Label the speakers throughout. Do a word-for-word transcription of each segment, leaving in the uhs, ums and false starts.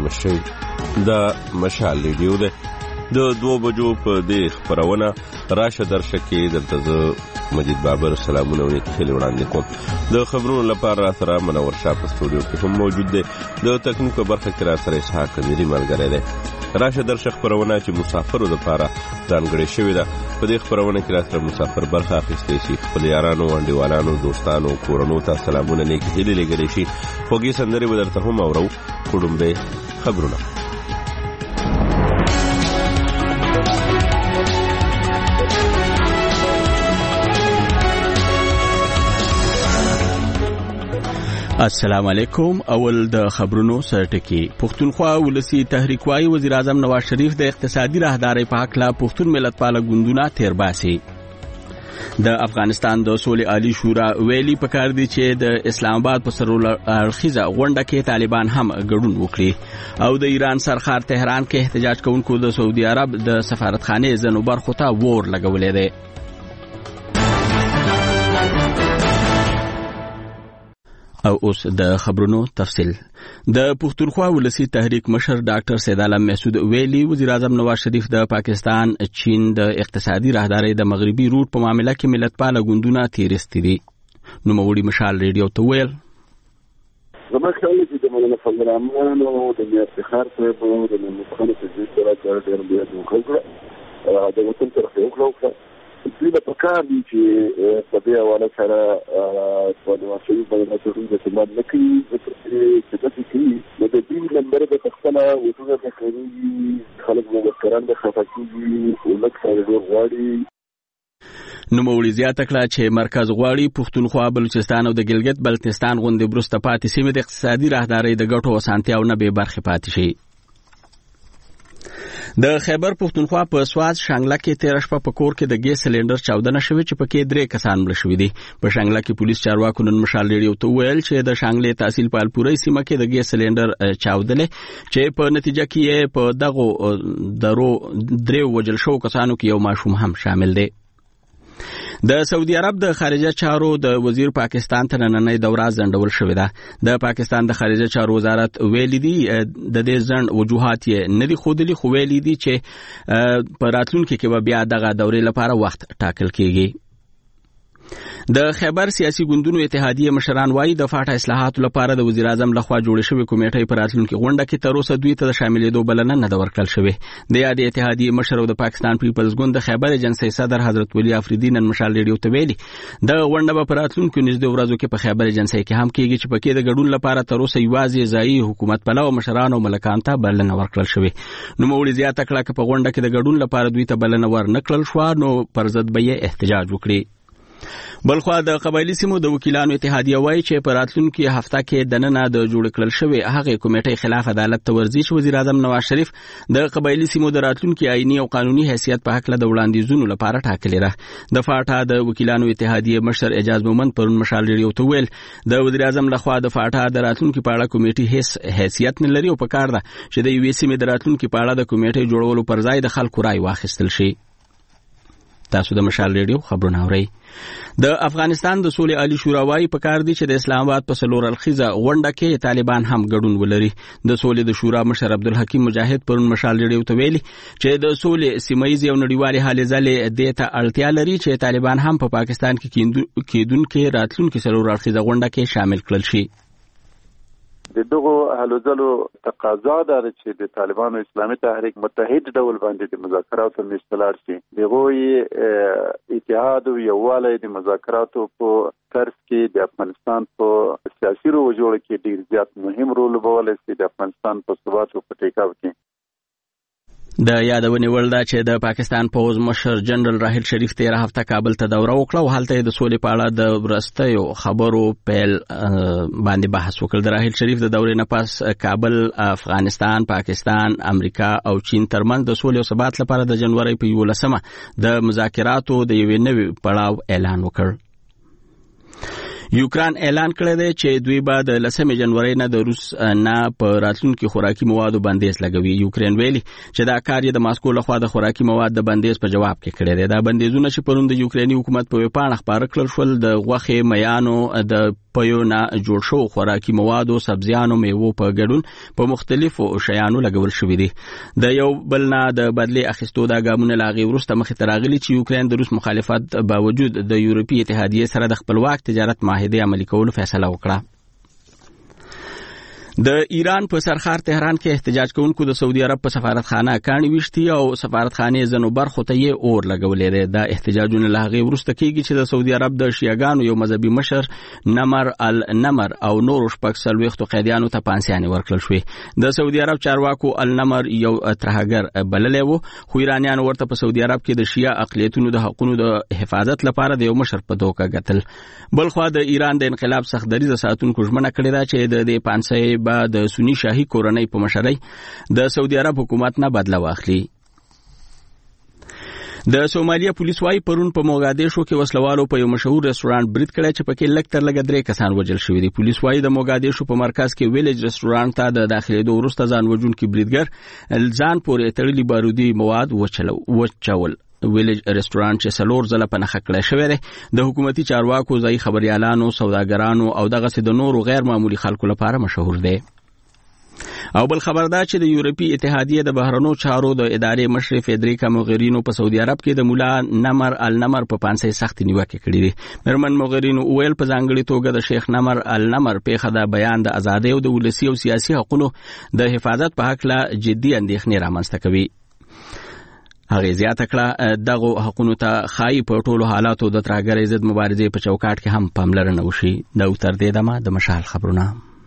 Speaker 1: خاموش شوي. دا مشال ریډیو ده. د دوه بجو په دې خپرونه راشه درشه کې دلته زه مجید بابر سلامونه او نیکې هیلې وړاندې کوم. د خبرونو لپاره را سره منور شاه په سټوډیو کې هم موجود دی. د تکنیک په برخه کې را سره اسحاق امیري ملګری دی. راشه درشه خپرونه چې مسافرو لپاره ځانګړې شوې ده. په دې خپرونه کې را سره مسافر برخه اخیستی شي، خپل یارانو انډیوالانو دوستانو کورنو ته سلامونه نیکې هیلې لېږلی شي. خوږې سندرې به درته هم اورو. کوډمبې خبرونه.
Speaker 2: السلام علیکم. اول د خبرونو سرټکی. پښتونخوا ولسی تحریک وايي وزیر اعظم نواز شریف د اقتصادي راهدارۍ په حق لا پښتون ملت پاله ګوندونه تیر باسي. د افغانستان د سولې عالی شورا ویلي پکار دي چې د اسلام آباد په سر اړخیزه غونډه کې طالبان هم ګډون وکړي او د ایران سرخار تهران کې احتجاج کوونکو د سعودي عرب د سفارتخانه زنو برخو ته ور لګولې ده. او اوس د خبرونو تفصیل. د پښتونخوا ولسی تحریک مشر ډاکټر سید عالم محسود ویلي وزیر اعظم نواز شریف د پاکستان چین د اقتصادي راهدارۍ د مغربي روټ په معاملې کې ملت پاله ګوندونه تیرستي دي. نو موړي مشال ریډیو ته ویل
Speaker 3: زما خیال دی چې موږ په برنامه او د افتخار په او د مخکنو تجهیز سره کار ډېر ډېر وکړو. د وطن تر خو وکړو دوی په کار دي چې په دې حواله سره په نواز شریف باندې د اعتماد نه کوي چې داسې کوي. نو د دې نمبر د خپله وجوده د کوي خلک مذکران د خفه کېږي او لږ سره ډېر غواړي.
Speaker 2: نوموړي زیاته کړه چې مرکز غواړي پښتونخوا، بلوچستان او د ګلګت بلتستان غوندې وروسته پاتې سیمې د اقتصادي راهدارۍ د ګټو او اسانتیاو نه بې برخې پاتې شي. د خیبر پښتونخوا په سواز شانګله کې تیر شپه په کور کې د ګیس سلندر چاودنه شوې چې پکې درې کسان مړه شوي دي. په شانګله کې پولیس چارواکو نن مشال ریډیو ته ویل چې د شانګلې تحصیل په الپورۍ سیمه کې د ګیس سلندر چاودلې چې په نتیجه کې په دغه درو درې وجل شو کسانو کې یو ماشوم هم شامل دی. د سعودي عرب د خارجه چارو د وزیر پاکستان ته نننۍ دوره ځنډول شوې ده. د پاکستان د خارجه چارو وزارت ویلي دي د دې ځنډ وجوهات یې نه دي ښودلي، خو ویلي دي چې په راتلونکي کې به بیا دغه دورې لپاره وخت ټاکل کیږي. د خیبر سیاسي ګوندونو اتحادیه مشران وايي د فاټا اصلاحاتو لپاره د وزیر اعظم لخوا جوړې شوې کمیټې په راتلونکي غونډه کې تر اوسه دوی ته د شاملېدو بلنه نه ده ورکړل شوې. د یادې اتحادیې مشر او د پاکستان پیپلز ګوند د خیبر ایجنسۍ صدر حضرت ولی افریدي نن مشال ریډیو ته ویلي د غونډه به په راتلونکو نږدې ورځو کې په خیبر ایجنسۍ کې هم کېږي چې پکې د ګډون لپاره تر اوسه یوازې ځایي حکومت پلوه مشران او ملکان ته بلنه ورکړل شوې. نوموړي زیاته کړه چې په غونډه کې د ګډون لپاره دوی ته بلنه ورنکړل شوه نو پر ضد به یې احتجاج وکړي. بلخوا د قبایلی سیمو د وکیلانو اتحادیه وایي چې په راتلونکي هفته کې د ننه د جوړ کړل شوی هغه کمیټې خلاف عدالت ته ورځي چې وزیر اعظم نواز شریف د قبایلی سیمو د راتلونکي آئینی او قانوني حیثیت په حق له وړاندیزونو لپاره ټاکلې ده. د فاټا د وکیلانو اتحادیه مشر اعجاز مومند پرون مشال ریډیو ته ویل د وزیر اعظم لخوا د فاټا د راتلونکي په اړه کمیټې هیڅ حیثیت نه لري او په کار ده چې د یوې سیمې د راتلونکي په اړه د کمیټې جوړولو پر ځای د خلکو رائے واخیستل شي. تاسو د مشال ریډیو خبرونه اورئ. د افغانستان د سولې عالی شورا وايي پکار دي چې د اسلام آباد په سلور الخیزه غونډه کې طالبان هم ګډون ولري. د سولې د شورا مشر عبدالحکیم مجاهد پرون مشال ریډیو ته ویلي چې د سولې سیمایي او نړیوالې حالې ځلې د ته اړتیا لري چې طالبان هم په پاکستان کې کېدونکو راتلونکو سلور الخیزه غونډه کې شامل کړل شي.
Speaker 3: د دغه هلو ځلو تقاضا ده چې د طالبانو اسلامي تحریک متحد ډول باندې د مذاکراتو مستلار شي. دغه اتحاد او یووالی د مذاکراتو په طرز کې د افغانستان په سیاسي روجوړ کې ډیر زیات مهم رول لوبولی شي د افغانستان په ثبات او په ټیکاو کې.
Speaker 2: د یادونې وړ ده چې د پاکستان پوځ مشر جنرال راحیل شریف تیره هفته کابل ته دوره وکړه او هلته د سولې په اړه د وروستیو خبرو پیل باندې بحث وکړ. د راحیل شریف د دورې نه پس کابل افغانستان، پاکستان، امریکا او چین ترمنځ د سولې او ثبات لپاره د جنوري په یولسمه د مذاکراتو د یوې نوې پړاو اعلان وکړ. یوکران اعلان کړی دی چې دوی به د لسمې جنوري نه د روس نه په راتلونکي خوراکي موادو بندیز لګوي. یوکرین ویلي چې دا کار یې د ماسکو لخوا د خوراکي مواد د بندیز په جواب کې کړی دی. دا بندیزونه چې پرون د یوکریني حکومت په ویبپاڼه خپاره کړل شول د غوښې، میانو، د پيو نه جوړ شو خوراکي مواد او سبزیانو میوو په ګډون په مختلفو شیانو لګول شوې دي. د یو بل نه د بدلی اخیستو دا ګامونه لاغي ورسته مخ ته راغلي چې یوکرين د روس مخالفت باوجود د یورپی اتحادیه سره د خپلواک تجارت معاهده عملي کولو فیصله وکړه. د ایران په سرخار تهران کې احتجاج کوونکو د سعودي عرب په سفارتخانه کاڼي وشتي او سفارتخانه زنو برخو ته یې اور لګولې ده. د احتجاجونو لاغي ورسته کېږي چې د سعودي عرب د شیعاګانو یو مذهبي مشر نمر النمر او نور شپږ څلوېښتو قیدیانو ته پانسیانې ورکړل شوې. د سعودي عرب چارواکو النمر یو ترهګر بللی و، خو ایرانیان ورته په سعودي عرب کې د شیعه اقلیتونو د حقوقو د حفاظت لپاره د یو مشر په دوکه ګټل. بلخوا د ایران د انقلاب سختدریزه ساتونکو ژمنه کړې ده چې د دې پانسۍ د سنی شاهي کورنۍ په مشرۍ د سعودي عرب حکومت نه بدله واخلي. د سومالیا پولیس وايي پرون په موګادیشو کې وسلوالو په یو مشهور رستورانت برید کړی چې پکې لږ تر لږه درې کسان وژل شوي دي. پولیس وايي د موګادیشو په مرکز کې ویلج رستورانت ته د داخلېدو وروسته ځان وژونکي بریدګر ځان پورې تړلي بارودي مواد وچول. ویلج رستورانت چې سلور زله په نخښه کړی شوی دی د حکومتي چارواکو، ځایي خبريالانو، سوداګرانو او دغسې د نورو غیر معمولي خلکو لپاره مشهور دی. او بل خبر دا چې د یورپی اتحادیه د بهرنو چارو د ادارې مشر فیدریکا موغرینو په سعودي عرب کې د مولا نمر النمر په پانسۍ سخت نیوکه کړې دي. مرمن موغرینو ویل په ځانګړي توګه د شیخ نمر النمر پیښه د بیان د ازادۍ او د ولسي او سیاسي حقوقو د حفاظت په حق لا جدي اندېښنې رامنځته کوي. هغه زیاته کړه دغه حقوقو ته خای په ټولو حالاتو د ترهګرۍ ضد مبارزې په چوکاټ کې هم پاملرنه وشي. د اوتر دې دمه د مشال خبرونه.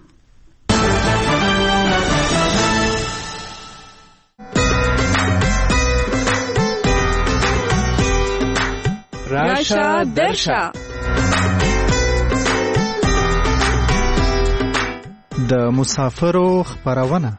Speaker 4: راشا درشا د مسافرو خبرونه.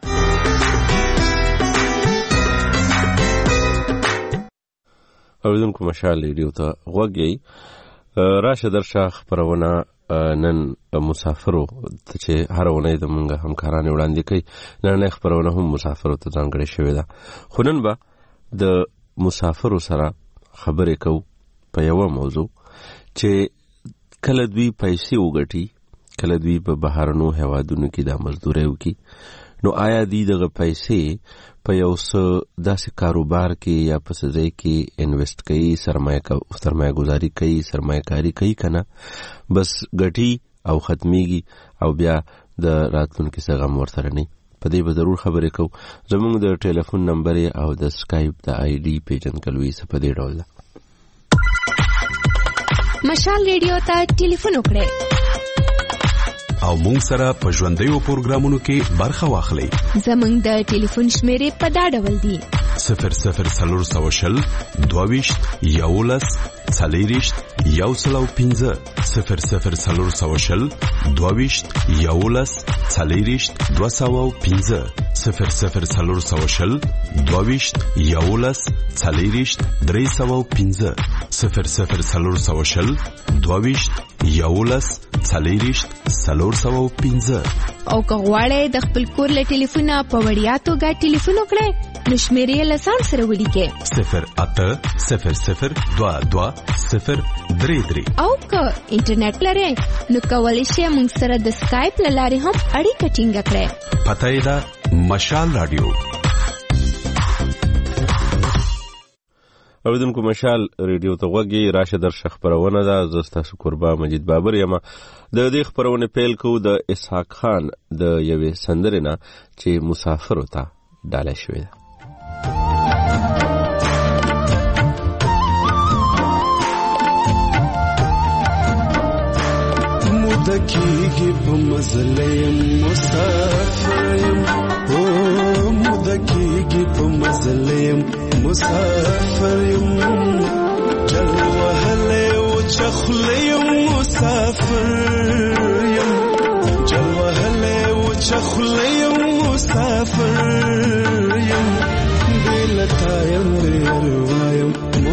Speaker 1: اوریدونکو مشال ریډیو ته غوږی. راشه درشه خبرونه نن مسافرو ته چې هر ونې د مونږه همکاران وړاندې کوي. نن خبرونه هم مسافرو ته ځانګړې شوې ده. خو نن به د مسافرو سره خبرې کوو په یو موضوع چې کله دوی پیسې وګټي، کله دوی په بهرنو هوادونو کې د مزدورۍ وکړي، نو آیا دوی دغه پیسې په یو څه داسې کاروبار کې یا په څه ځای کې انویسټ کوي، سرمایه سرمایه گذاري کوي، سرمایه کاري کوي که نه بس ګټي او ختمیږي او بیا د راتلونکي څه غم ورسره نه. په دې به ضرور خبرې کوو. زموږ د ټلیفون نمبر او د سکایپ د آی ډي پیژندګلوي څه په دې ډول ده.
Speaker 5: مشال ریډیو ته ټلیفون وکړئ
Speaker 6: او مونږ سره په ژوندیو پروګرامونو کې برخه واخلئ.
Speaker 5: زموږ د ټلیفون شمیرې په دا ډول دي:
Speaker 6: صفر صفر څلور سوه شل دوه ویشت یولس څلېرویشت یو سل او پنځه صفر صفر څلور سوه شل دوه ویشت یولس څلېرویشت دوه سوه او پنځه صفر صفر څلور سوه شل دوه ویشت یولس څلېرویشت درې سوه او پنځه صفر صفر څلور سوه شل دوه ویشت یولس څلېرویشت څلور سوه او پنځه.
Speaker 5: او که غواړئ د خپل کور له ټلیفونه په وړیا توګه ټلیفون وکړئ نو شمیرې یې له ځان سره ولیکئ:
Speaker 6: صفر اته صفر صفر دوه دوه صفر درې درې.
Speaker 5: او که انټرنیټ لرئ نو کولی شئ موږ سره د سکایپ له لارې هم اړیکه ټینګه کړئ.
Speaker 6: پته یې ده مشال رادیو.
Speaker 1: اوریدونکو مشال ریډیو ته غوږی. راشه درشه خبرونه ده. زه ستاسو قربا مجید بابر یم. د دې خبرونه پیل کوو د اسحاق خان د یوې سندرې نه چې مسافرو ته ډالۍ شوې ده.
Speaker 7: مدکیږي په مزلیم مسافریم، او مدکیږي په مزلیم مسافریم، جل وهلی و چخلیم مسافریم، جل وهلی و چخلیم مسافریم، بیلتایم دیروایم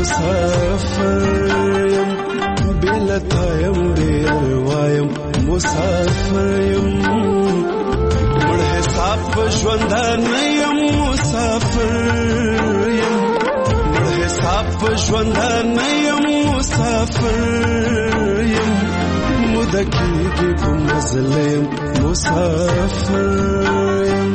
Speaker 7: مسافریم، بیلتایم دیروایم مسافریم، مړ حساب ژوندانیم مسافریم، مړ حساب ژوندانیم مسافریم، موده کېږي په مزله یم مسافر یم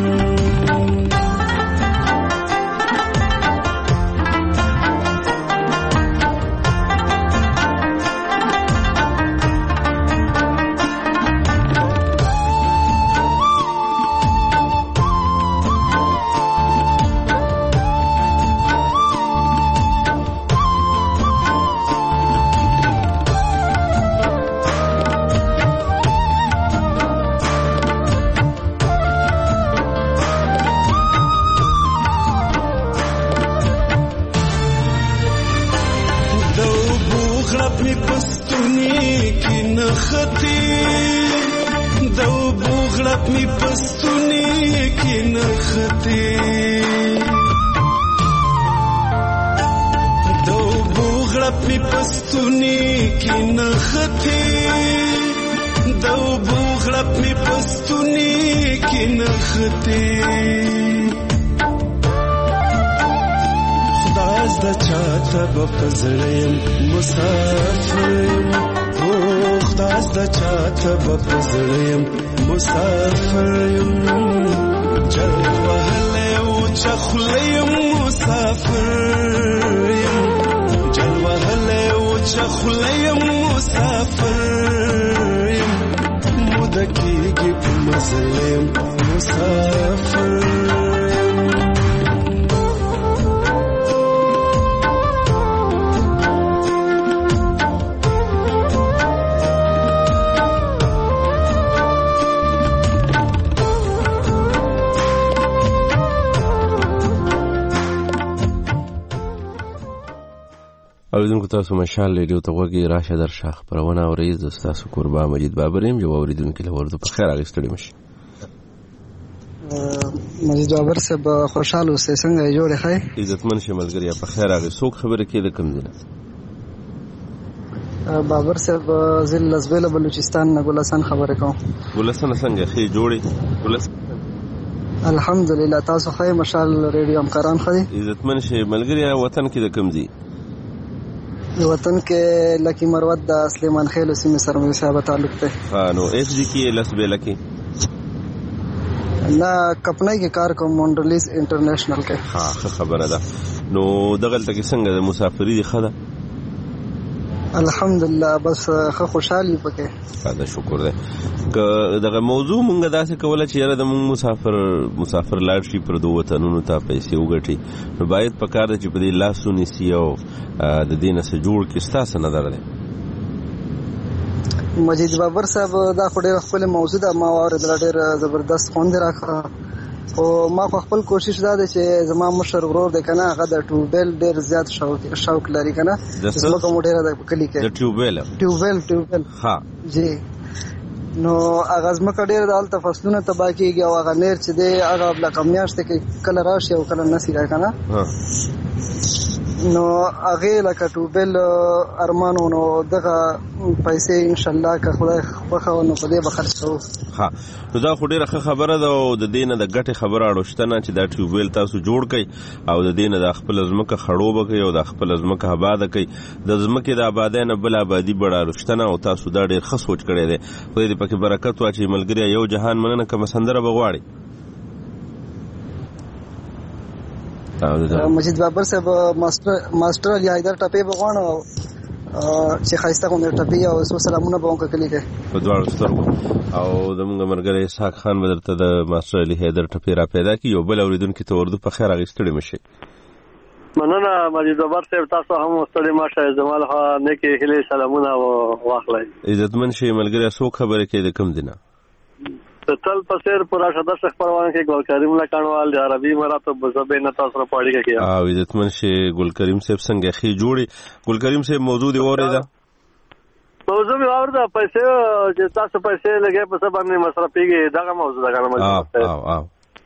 Speaker 1: اوریدونکو تاسو مشال ریډیو ته وګورئ راشه درشه خبرونه اورئ زه ستاسو کوربه مجید بابر یم یو اوریدونکو له ورته په خیر اغستړي مشي
Speaker 8: مجید بابر صاحب خوشاله اوسئ څنګه جوړه خای
Speaker 1: عزتمن شملګری په خیر اغه څوک خبره کې د کم دینه
Speaker 8: بابر صاحب ضلع لزبیل بلوچستان نه ګلستان خبره کوم
Speaker 1: ګلستان څنګه خې جوړي ګلستان
Speaker 8: الحمدلله تاسو خای مشال ریډیو همکاران خدي
Speaker 1: عزتمن شملګری وطن کې د کم دی
Speaker 8: وطن کې لکی مروت د سلیمان خیل سیمه سره مې صاحب تعلق ته
Speaker 1: ها نو ایس ډي کې لسبه لکی
Speaker 8: لا کپنای کې کار کوم مونډلیز انټرنیشنل کې
Speaker 1: ها خبره ده نو دغلت کې څنګه د مسافری دي خده
Speaker 8: الحمدلله بس خو خوشحالي پکې
Speaker 1: دا شکر ده که دغه موضوع مونږه داسې کوله چې یاره د مونږ مسافر مسافر لاړ شي پر دوه وطنونو ته پیسې وګټي نو باید په کار ده چې په دې لاسو نیسي او د دې نه څه جوړ کړي ستاسو نظر دی
Speaker 8: مجید بابر صاحب دا خو ډېر خپل موضوع ده ما واورېدل ډېر زبردست خوند راکړه او ما خپل کوشش دا دی چې زما مشر ورور دی کنه هغه د ټیوبل ډېر زیات شوق شوق لري کنه زما کوم ډېر د کلی کې
Speaker 1: د ټیوبل
Speaker 8: ټیوبل ټیوبل
Speaker 1: ها
Speaker 8: جی نو هغه زما ډېر د الته فصلونه تبا کیږي او هغه نیر چې دی هغه بل کمیاشته کې کله راشي او کله نسی راځي کنه
Speaker 1: ها
Speaker 8: نو هغه لکه ټوبل ارمانو نو دغه پیسې ان شاء الله که خدای خوښه نو په دې به خرڅو
Speaker 1: ها نو دا خو ډیره خبره ده او د دینه د غټه خبره اړوشتنه چې دا ټیوبل تاسو جوړ کړئ او د دینه د خپل ځمکه خړوب کړئ او د خپل ځمکه آباد کړئ د ځمکه د آبادۍ نه بل آبادی بڑا اړوشتنه او تاسو دا ډیر ښه سوچ کړی دی خدای دې پکې برکت واچي ملګری یو جهان مننه کوم سندره بغواړي
Speaker 8: مجید بابر صاحب ماستر ماستر علی حیدر ټپې بغواړو چې خایسته کوم ټپې او سو سلامونه به وکړي کلی کې
Speaker 1: په دواړو سترګو او زموږ مرګره اسحاق خان بدرته د ماستر علی حیدر ټپې را پیدا کی یو بل اوریدونکو ته ورده په خیر اغستړي مشي
Speaker 9: مننه مجید بابر صاحب تاسو هم مستړي ماشه زمال ها نیکی هلي سلامونه واخلای
Speaker 1: عزتمن شي ملګری سو خبره کې د کم دینه
Speaker 9: تل پسیر پورا شدر شخ پروان کې ګل کریم لکانوال د عربي مراتب زبینه تاسو په اړه کې
Speaker 1: او عزتمن شي ګل کریم صاحب څنګه خي جوړي ګل کریم صاحب موضوع دی اوریدا
Speaker 9: موضوع می اوردا پیسې چې تاسو پیسې لګې په سبا باندې مصرفيږي دغه موضوع ده کنه
Speaker 1: او او او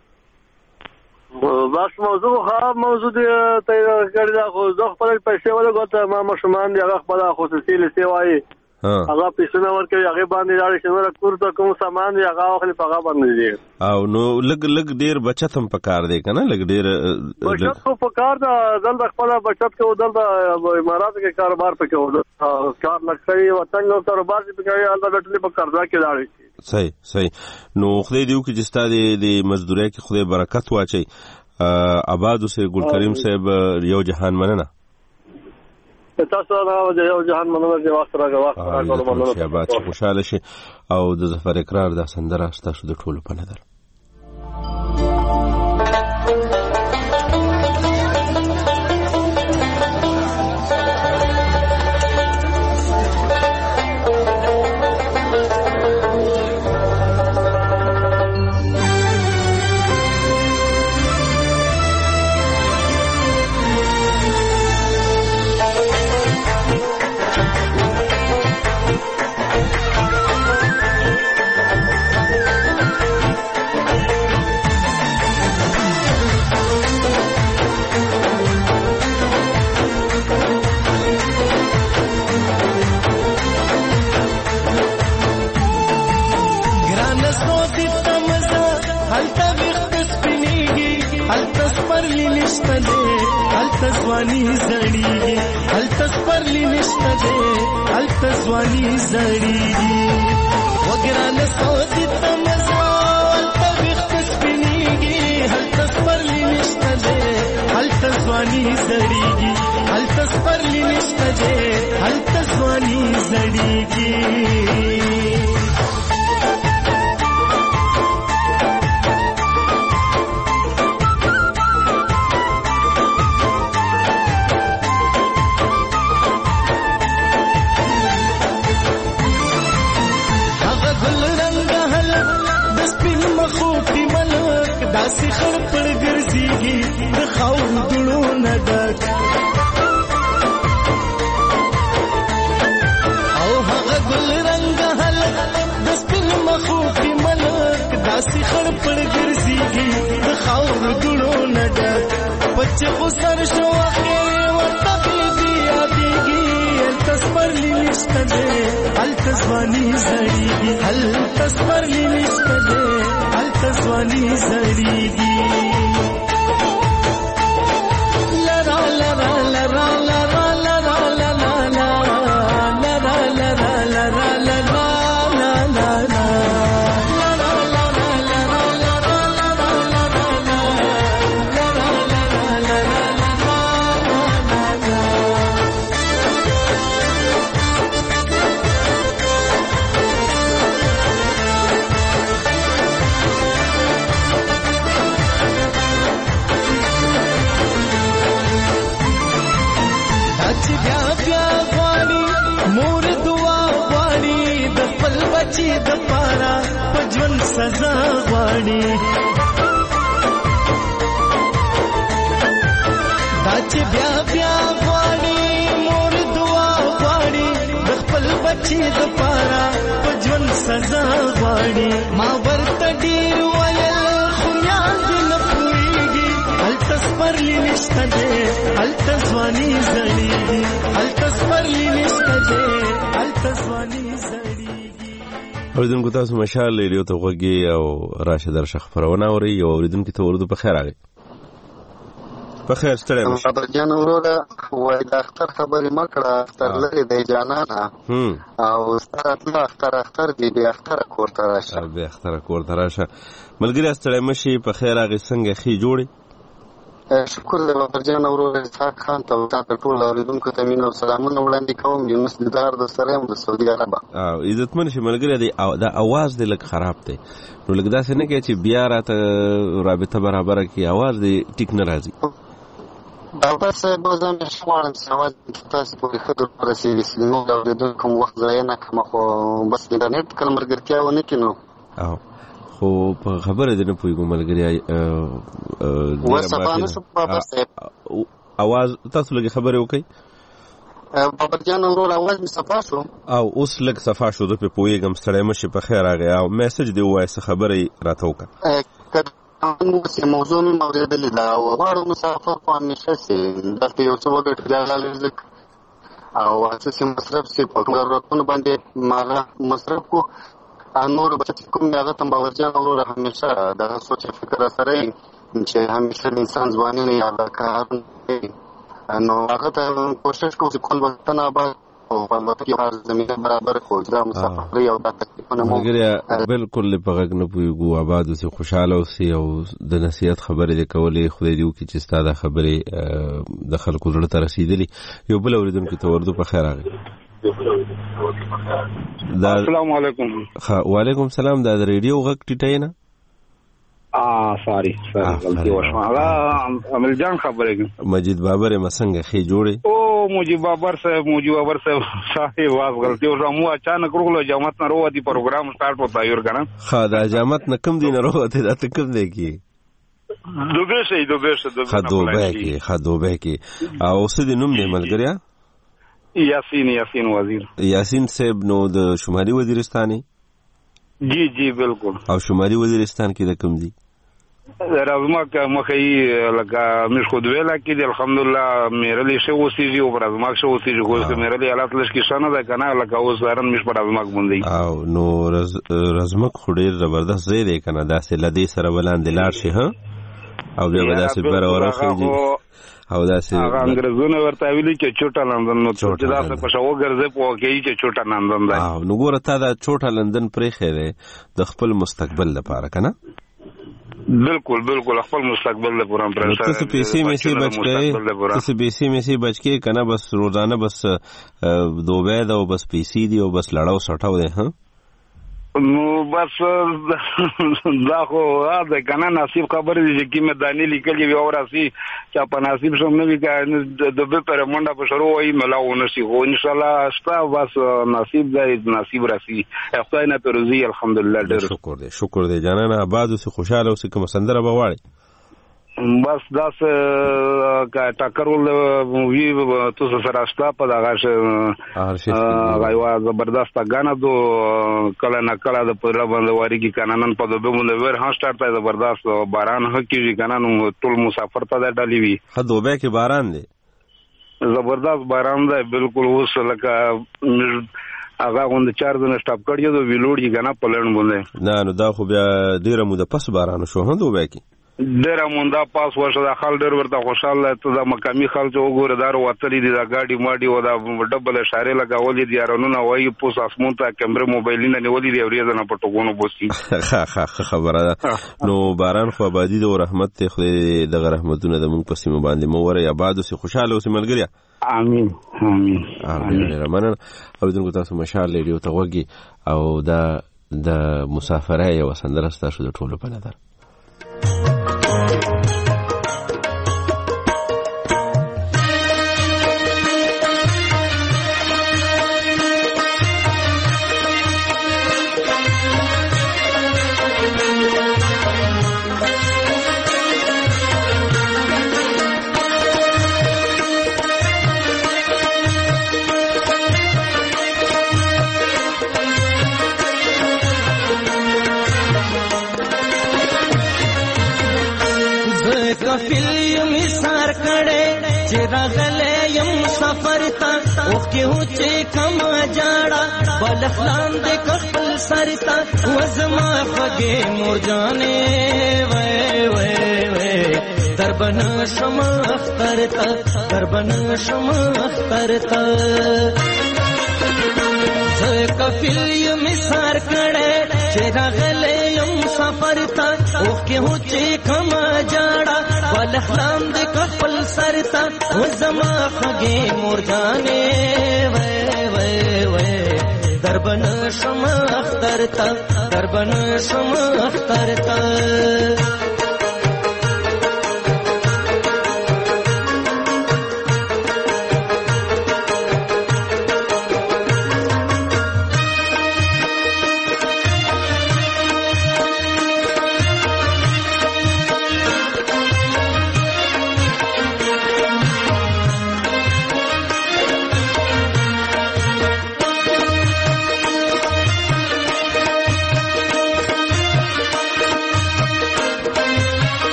Speaker 9: بس موضوع ها موضوع دی ته کړی دا خو زه خپل پیسې ولګوت ما مشمان دی هغه خپل خصوصي لسی وای هغه پیسونه ورکوي هغه باندې لاړ شي نو کور ته کوم سامان دی هغه خپل په هغه باندې دی
Speaker 1: او نو لګ لګ ډیر بچت هم پکار دی کنه لګ ډیر
Speaker 9: بچت خو پکار دا دلته خپل بچت کو دلته امارات کې کاروبار پکې کار لکړي وطن نو کاروبار چې پکې الله ډېر په قرضا کې لاړ
Speaker 1: صحیح صحیح نو خدای دیو کې جستا دی د مزدوري کې خدای برکت واچي آباد سه ګل کریم صاحب یو جهان مننه
Speaker 9: تاسو راو یو جهان مننه چې وخت راغی وخت راغلو مننه
Speaker 1: چې آباد خوشاله شي او د ظفر اقرار د سندره تاسو د ټولو په نظر
Speaker 7: التزوانی زړیږي التسپرلی نشته دې التزوانی زړیږي وګران سوځي تمزا التبخت سپینیږي التسپرلی نشته دې التزوانی زړیږي التسپرلی نشته دې التزوانی زړیږي داسې خړ پړ ګرځيږي د خاور دړو نه ډک او هغه ګل رنگ هلک د سپین مخو کې ملک داسې خړ پړ ګرځيږي د خاور دړو نه ډک پچ خو سر شو اخر ورته بي یادېږي التسپرلی نشته دې التزوانی زړیږي التسپرلی نشته دې التزوانی زړیږي لرا لرا لرا لرا لرا لرا لرا لرا لرا لرا چې د پارا پجون سزا غواړي دا چې بیا بیا غواړي مور دعا غواړي د خپل بچي د پارا پجون سزا غواړي ما ورته ډیر ویل خو یاد نه پوهیږي التسپرلی نشته دې التزوانی زړیږي التسپرلی نشته دې التزوانی زړیږي
Speaker 1: اوریدونکو تاسو مشال لیدو ته غوږی او راشه در شخ خبرونه اوري یو اوریدونکو ته ورته په خیر راغی په خیر ستړی مشه
Speaker 8: خبر جان وروره وای د اختر خبرې مکړه اختر لري د جانانا او ستاره اختر اختر دی بیا اختر کور ته راشه
Speaker 1: بیا اختر کور ته راشه ملګری ستړی مشي په خیر راغی څنګه خې جوړي
Speaker 8: شکر دې خبر جان وروره اسحاق خان ته تاسو ټول اوریدونکو ته مینه او سلامونه وړاندې کوم یونس دیدار د سره د سعودي عرب
Speaker 1: او عزتمن شي ملګری دی او دا आवाज دې لک خراب دی نو لګ دا څنګه کې چې بیا راته رابطه برابر کی आवाज دې ټیک نه راځي
Speaker 8: دا بس به زم شوارم سواد تاسو په خبرو پرسي نو دا اوریدونکو وخت ځای نه کوم خو بس انټرنیټ کلمرګرتیا ونه کینو
Speaker 1: او خو په خبره دې نه پوهیږم ملګری اواز تاسو لږه خبره وکړئ
Speaker 8: بابا جان ورور اواز می صفا شو
Speaker 1: او اوس لږ صفا شو د په پوهیږم ستړی مشه په خیر راغی او میسج دی وای څه خبره راته وکړه
Speaker 8: موږ چې موضوع مې اوریدلې ده او غواړو مسافر په همیشه سي دلته یو څه وګټو دا لږ
Speaker 10: او اساسي مصرف سي په ضرورتونو باندې مالا مصرف کو نور بچت کوم هغه تم باورجان او همیشه د سوچ فکر سره چې همیشه انسان ځواني نه یاد کار نو هغه ته کوشش کوو چې کول وطن آباد او په مت کې هر زمينه برابر کړو دا مسافر یو د تکلیفونه مو
Speaker 1: بالکل په غږ نه پويګو آباد او خوشاله اوسې او د نصيحت خبرې د کولې خدای دې وکړي چې ستاسو خبرې د خلکو زړه ته رسیدلې یو بل اوریدونکو ته ورته په خیر راغلی.
Speaker 11: السلام علیکم.
Speaker 1: وعلیکم السلام. دا د ریډیو غږ ټیټای نه
Speaker 11: اه سوري سوري غلطي وشوه. هغه عمل جان خبرې کوي
Speaker 1: مجید بابر مسنګ خې جوړې
Speaker 11: او مجید بابر صاحب مجید بابر صاحب صاحب واز غلطي وشوه. مو اچانک روغلو جامعت نه وروتي پروګرام سٹارټ وتا یور کنه
Speaker 1: خا دا جامعت نه کم دین وروته دا ته کم دی کی
Speaker 11: دوبه شي دوبه شي
Speaker 1: دوبه دوبه کی خا دوبه کی او څه د نوم نه ملګریا
Speaker 11: یاسین یاسین وزیر
Speaker 1: یاسین صاحب نو د شمالي وزیرستاني
Speaker 11: جی جی بالکل
Speaker 1: او شمالي وزیرستان کې د کوم دي
Speaker 11: رازماک مخې لکه مش خو دوی لکه د الحمدلله مېرلې شو وسیږي او رازماک شو وسیږي خو مېرلې حالات لږ کې شنه ده کنه لکه اوس زارن مش پر رازماک باندې
Speaker 1: او نو رازماک خو ډېر زبردست ځای دی کنه داسې لدی سره ولاندې لاړ شي ها او بیا داسې بر اورخه او داسې
Speaker 11: هغه انګريزونه ورته ویلي چې چوټا لندن نو چې داسې په شاو ګرځي په کې چې چوټا لندن دی
Speaker 1: او نو ګوره تا دا چوټا لندن پرې خېره د خپل مستقبل لپاره کنه
Speaker 11: بالکل بالکل خپل مستقبل لپاره پرې
Speaker 1: سره ته پیسې مې سي بچ کې ته پیسې مې سي بچ کې کنه بس روزانه بس دوبه دا بس پیسې دی او بس لړاو سټاو دی ها
Speaker 11: نو بس دا خو دا کنه نصیب خبر دي چې کیمه دانی لیکلي وي او راسي چې په نصیب شوم نه وی کنه د به پر منډه په شروع وي ملاونه شي خو ان شاء الله شتا بس نصیب دی نصیب راسي خدای نه پروزي الحمدلله ډېر
Speaker 1: شکر دی شکر دی جانانه آباد اوسې خوشاله اوسې کوم سندره به واړي
Speaker 11: بس داس کا ټاکرول وی تو سره شتا په دغه غایوا زبردست غانا دو کله نه کله د پر باندې واری کی قانون په دبه باندې ور ها سٹارټ ته زبردست باران هکیږي قانون ټول مسافر ته ډالي وی
Speaker 1: خدوبه کې باران دی
Speaker 11: زبردست باران دی بالکل اوس لکه هغه غوند چار دنه سٹاپ کړی دو ویلوړي غانا پلن باندې
Speaker 1: نه نو دا خو بیا ډیره مو د پس باران شو هندوبه کې
Speaker 11: ډېر مونږه پاس ورشه د خال ډېر ورته خوشاله ته د مقامي خلک وګوره دار وتلې دي د گاډي ماډي او د ډبل اشاره لګولې دي یارونه وایي پوس اسمون ته کیمرې موبایلونه نیولې دي اوري ځنه پټوګونو بوسي
Speaker 1: ها ها خبره ده نو باران خو آبادی د رحمت ته خو د رحمتونو د مونږ په سیمه باندې مو وره آباد او خوشاله او ملګریا
Speaker 11: امين امين
Speaker 1: امين رمنه او دغه تاسو مشال لري او ته وګي او دا د مسافرای او سندرسته شو د ټولو په نظر
Speaker 7: بلخلان دے کخل سرتا وزما فگے مور جانے وے وے وے دربن شم اخترتا دربن شم اخترتا کفل یم سار کڑے چرا غلے یم سفرتا اوخ کے ہو چے کما جاڑا بلخلان دے کخل سرتا وزما فگے مور جانے وے وے وے دربن شم اخترتا دربن شم اخترتا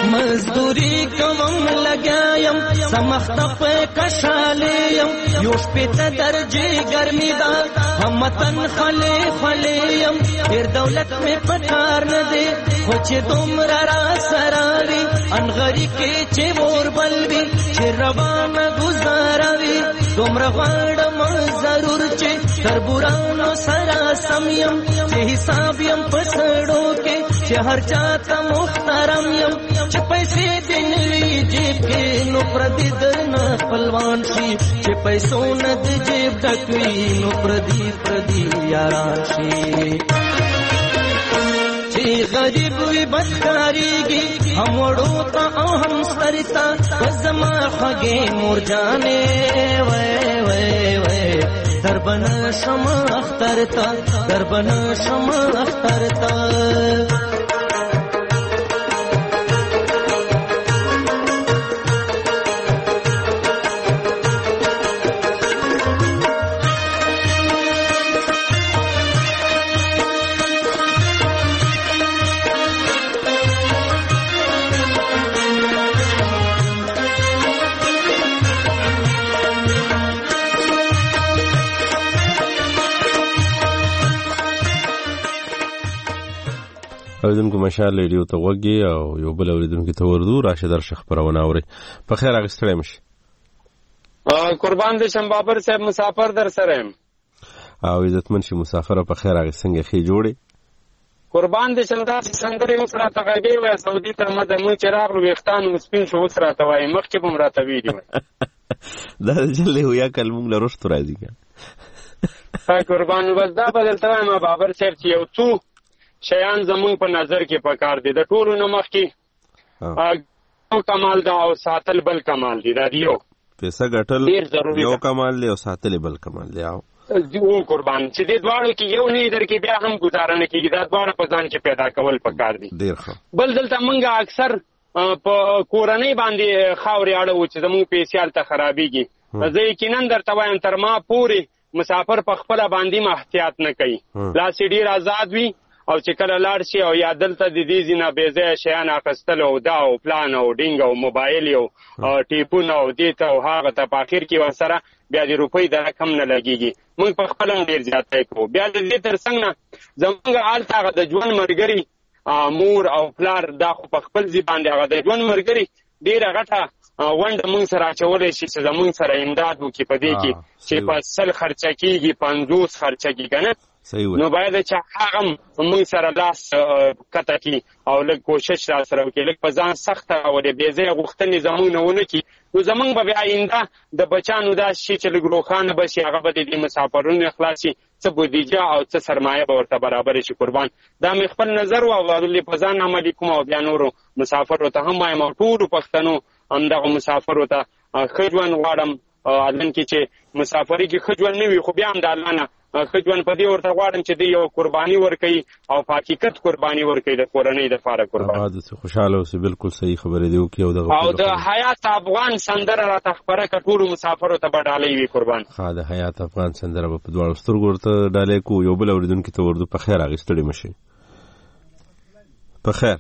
Speaker 7: مزدوری کوم لګایم سمخت په کشالیم یو شپته درجه ګرمي دا همتن خلی خلیم ډیر دولت می پکار نه دی خو چې دومره را سراوي انغری کې چې ور بلوي چې روانه گزاروي دومره غواړم ضرور چې تربورانو سره سمیم چې حساب یم پسړو کې چې هر چاته محترم یم چې پیسې دې نوي جیب کې نو پردي درنه خپلوان شي چې پیسو نه د جیب ډکوي نو پردي پردي یاران شي چې غریب وي بدکاریږي هم وړو ته او هم سترتا زما خوږې مور جانې وای وای وای دربن شم اختر تا دربن شم اختر تا
Speaker 1: اوریدونکو مشال ریډیو ته وګي او یو بل اوریدونکو ته وردو راشد در شخ پرونه اوري په خیر اغستړی مشي
Speaker 12: قربان دې شم بابر صاحب مسافر در سره
Speaker 1: او عزتمن شي مسافر په خیر اغستنګ خي جوړي
Speaker 12: قربان دې شم دا څنګه یو سره تغیبي و سعودي ته مده مو چراغ وختان مسپین شو سره توای مخ کې بم راته ویډیو
Speaker 1: دا جلې هو یا کلمون لرشت راځي
Speaker 12: قربان بس دا بدلته ما بابر صاحب چې یو څو شیان زمون په نظر کې پکار دي د ټولو نمخ کې او کمال دا او ساتل بل کمال دي دا دیو
Speaker 1: پیسې ګټل یو کمال دی او ساتل بل کمال دی او
Speaker 12: او قربان چې د دواړو کې یو نه در کې بیا هم گزاره نه کیږي دا دواړه په ځان کې پیدا کول پکار دي
Speaker 1: ډیر ښه
Speaker 12: بل دلته مونږه اکثر په کورنۍ باندې خاورې اړه و چې زموږ پیسې الته خرابېږي زه یقینا درته وایم تر ما پورې مسافر په خپله باندې احتیاط نه کوي لاس یې ډېر آزاد وي او چې کله لاړ شي او یا دلته د دې ځینه بېځایه شیان اخیستل او دا او پلان او ډینګ او موبایل او ټیپونه او دې ته او هغه ته په اخر کې ورسره بیا د روپۍ د رقم نه لګېږي موږ په خپله هم ډېر زیاتی کوو بیا د دې تر څنګ نه زموږ هلته هغه د ژوند ملګري مور او پلار دا خو په خپل ځي باندې هغه د ژوند ملګري ډېره غټه ونډه موږ سره اچولی شي چې زموږ سره امداد وکړي په دې کې چې په سل خرچه کېږي پنځوس خرچه کېږي که نه نو باید چې هغه موږ سره لاس کته کړي او لږ کوشش را سره وکړي لږ په ځان سخته او د بېځایه غوښتنې زموږ نه ونه کړي نو زموږ به بیا آینده د بچیانو داسې شي چې لږ روښانه به شي هغه به د دې مسافرونو اخلاص شي څه بودیجه او څه سرمایه به ورته برابره شي قربان دا مې خپل نظر و او په ځان عملي کوم او بیا نورو مسافرو ته هم وایم او ټولو پښتنو همدغه مسافرو ته ښه ژوند غواړم الان کې چې مسافري کې ښه ژوند نه وي خو بیا هم د الله نه ښه ژوند په دې ورته غواړم چې دوی یو قرباني ورکوي او په حقیقت قرباني ورکوي د کورنۍ دپاره قربان
Speaker 1: خوشحاله اوسې بالکل صحیح خبرې دې وکړي
Speaker 12: او د حیات افغان سندره راته خپره کړه ټولو مسافرو ته به ډالۍ وي قربان
Speaker 1: ښه د حیات افغان سندره به په دواړو سترګو ورته ډالۍ کړو یو بل اورېدونکي ته وردو په خیر هغې ستړي مه شئ په خیر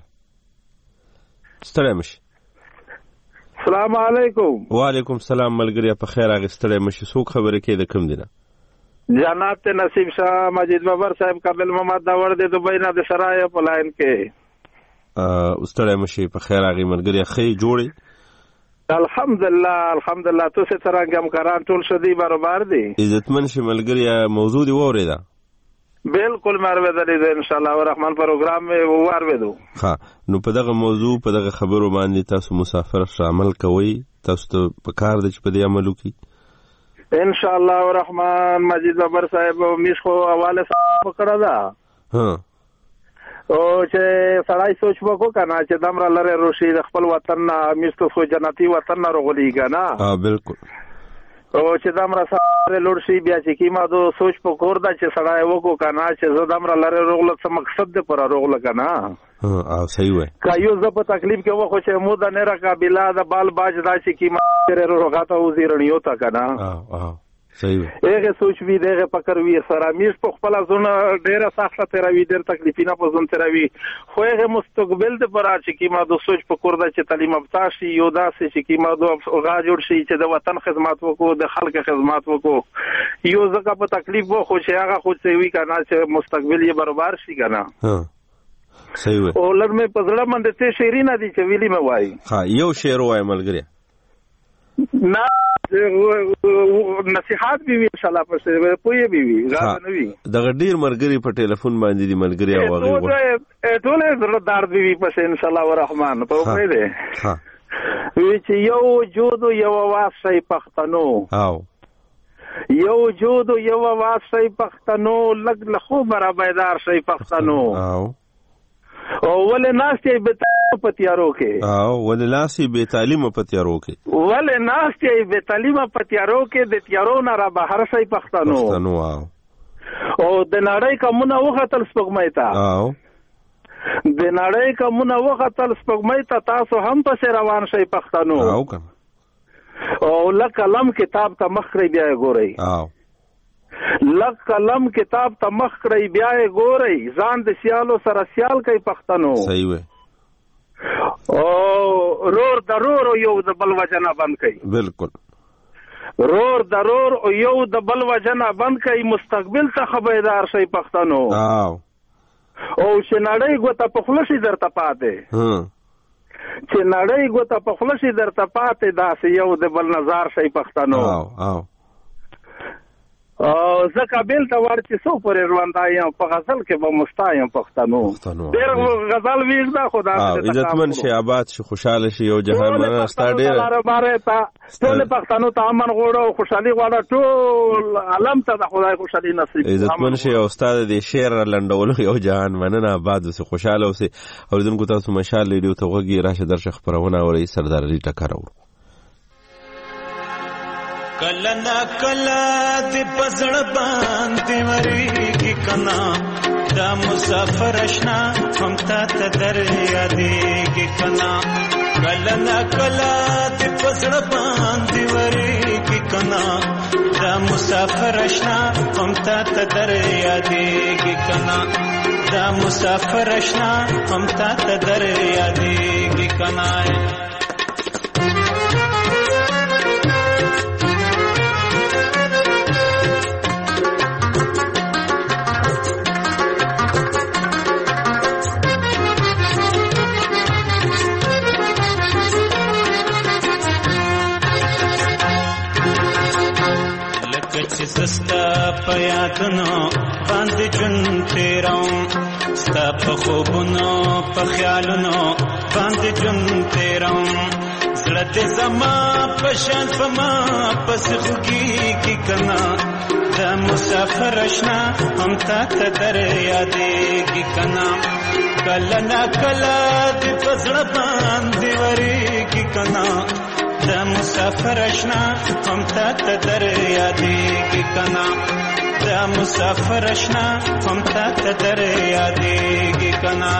Speaker 1: ستړی مه شئ
Speaker 13: السلام علیکم
Speaker 1: وعلیکم السلام ملګریا په خیر هغې ستړی مه شئ څوک خبرې کوي د کوم دی نه
Speaker 13: جناب ته نصیب شاه مجید بابر صاحب قابل محمد داور د دوبۍ نه د سرای په لاین کې
Speaker 1: ستړی مه شئ په خیر هغې ملګریا ښه یې جوړې
Speaker 13: الحمدلله الحمدلله تاسې څرنګه همکاران ټول ښه دي برابر دي
Speaker 1: عزتمن شي ملګریا موضوع دې واورېده
Speaker 13: بالکل مې اورېدلې ده انشاءالله الرحمن پروګرام مې واورېدو
Speaker 1: ښه نو په دغه موضوع په دغه خبرو باندې تاسو مسافر عمل کوئ تاسو ته په کار ده چې په دې عمل وکړي
Speaker 13: انشاءالله الرحمن مجید بابر صاحب میش خو حواله سره کړه ده
Speaker 1: ها
Speaker 13: او چې سړی سوچ وکړو کنه چې دمره لره روشي د خپل وطن نه میستو خو جنتی وطن نه رغولېږي نه
Speaker 1: ها بالکل
Speaker 13: او چې دمره سره لور شي بیا چې کیما دو سوچ پکور دا چې سړی وکړو کنه چې زه دمره لره رغله څه مقصد دې پر رغله کنه
Speaker 1: ها او صحیح وای
Speaker 13: کا یو ز په تکلیف کې وخت چې مو د نه را قابلیت د بال باج دا چې کیما سره رغاته وزیرنیو تا کنه
Speaker 1: اه اه
Speaker 13: هغه سوچ وی دغه فکر وی سره میش په خپل ځونه ډیره سخته تیروي ډیر تکلیفینه په ځون تیروي خو هغه مستقبل د پر چې کیما د سوچ په کور د چې تعلیم افتا شي یو داسې چې کیما د غا جوړ شي چې د وطن خدمت وکړو د خلک خدمت وکړو یو ځکه په تکلیف وو خو چې هغه خو څه وی کنه چې مستقبل یې برابر شي کنه
Speaker 1: ها صحیح و
Speaker 13: او لږ مې پزړه باندې ته شعرونه دي چې ویلي مې وای
Speaker 1: ها یو شعر وای ملګری
Speaker 13: نه نصيحت به وي ان شاء الله پسې پوي به وي غاړه نه وي
Speaker 1: دغه ډیر مرګري په ټلیفون باندې دي ملګری او
Speaker 13: هغه ټول زړه درد به وي پسې ان شاء الله ورحمان په وې ده
Speaker 1: ها
Speaker 13: وی چې یو وجود یو واسي پښتنو
Speaker 1: او
Speaker 13: یو وجود یو واسي پښتنو لګ لخو برابردار شي پښتنو
Speaker 1: او
Speaker 13: او ولې ناشته به په تیارو کې
Speaker 1: او ولې ناشته به تعلیم په تیارو کې
Speaker 13: ولې ناشته به تعلیم په تیارو کې د تیارو نه را بهر شي پښتنو
Speaker 1: پښتنو او
Speaker 13: او د نړۍ کومه وختل سپګمای تا
Speaker 1: او
Speaker 13: د نړۍ کومه وختل سپګمای تا تاسو هم په روان شي پښتنو
Speaker 1: او کوم
Speaker 13: او لکلم کتاب ته مخکړی بیا ګورئ
Speaker 1: او
Speaker 13: لک قلم کتاب ته مخ کړی بیا یې ګورئ ځان د سیالو سره سیال کوي پښتنو
Speaker 1: صحیح وي
Speaker 13: او رور ضرور یو د بل وجنه بند کوي
Speaker 1: بالکل
Speaker 13: رور ضرور یو د بل وجنه بند کوي مستقبل ته خبردار شي پښتنو
Speaker 1: او
Speaker 13: او چې نړۍ ګوته په خلشي درته پاتې
Speaker 1: ها
Speaker 13: چې نړۍ ګوته په خلشي درته پاتې داسې یو د بل نظر شي پښتنو
Speaker 1: او او
Speaker 13: او زکه بیل ته ورته سو پرې روانdaیم په غزل کې به مستایم پښتنو ډېر غزل ویږه خدا
Speaker 1: دې عزتمن شي آباد شي خوشاله شي او جهان منه ستا ډېر
Speaker 13: باره تا ټول پښتنو ته امن غوړو او خوشحالي غواړه ټول عالم ته د خدای خوشحالي نصیب
Speaker 1: عزتمن شي او استاد دې شعر لنډولو یو جهان مننه آباد اوسه خوشاله اوسه اوریدونکو تاسو مشال لیډیو ته وګورئ راشه درشه خبرونه اوري سردار علي ټکر اور
Speaker 7: کلا نا کلا دی پزړ باندې وریږي کنا دا مسافر اشنا هم تا ته در یادېږي کنا کلا نا کلا دی پزړ باندې وریږي کنا دا مسافر اشنا هم تا ته در یادېږي کنا دا مسافر اشنا هم تا ته در یادېږي کنا سستا پیاتنو باندې جون تیروم ستا په خوبونو په خیالونو باندې جون تیروم زړه دې زما په شان په ما پس خوږي کی کنا دا مسافر اشنا هم تا ته در یادېږي کنا کله نا کله دې په زړه باندې وریږي کنا دا مسافر اشنا هم تا ته در یادېږي کنا دا مسافر اشنا هم تا ته در یادېږي کنا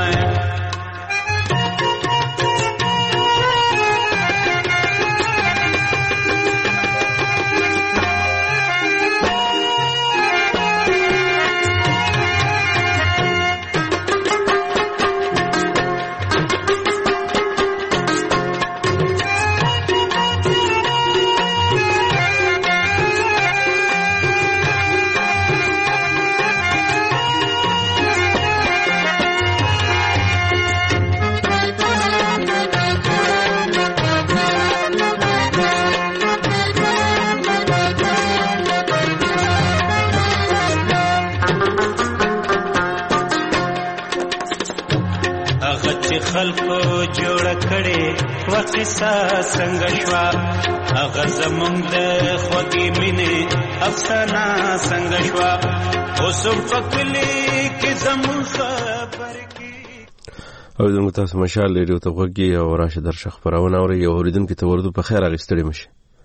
Speaker 7: خلکو جوړ کړي وقصه څنګه شوا هغه زمونږ د خوږې مینې افسانه څنګه شوا اوس په کلی کې زمونږ خبرې کې
Speaker 1: اوریدونکو تاسو مشال لیډیو ته وګورئ او راشه درشه خبرونه اورئ او اوریدونکو ته ورته په خیر اغستړي مشي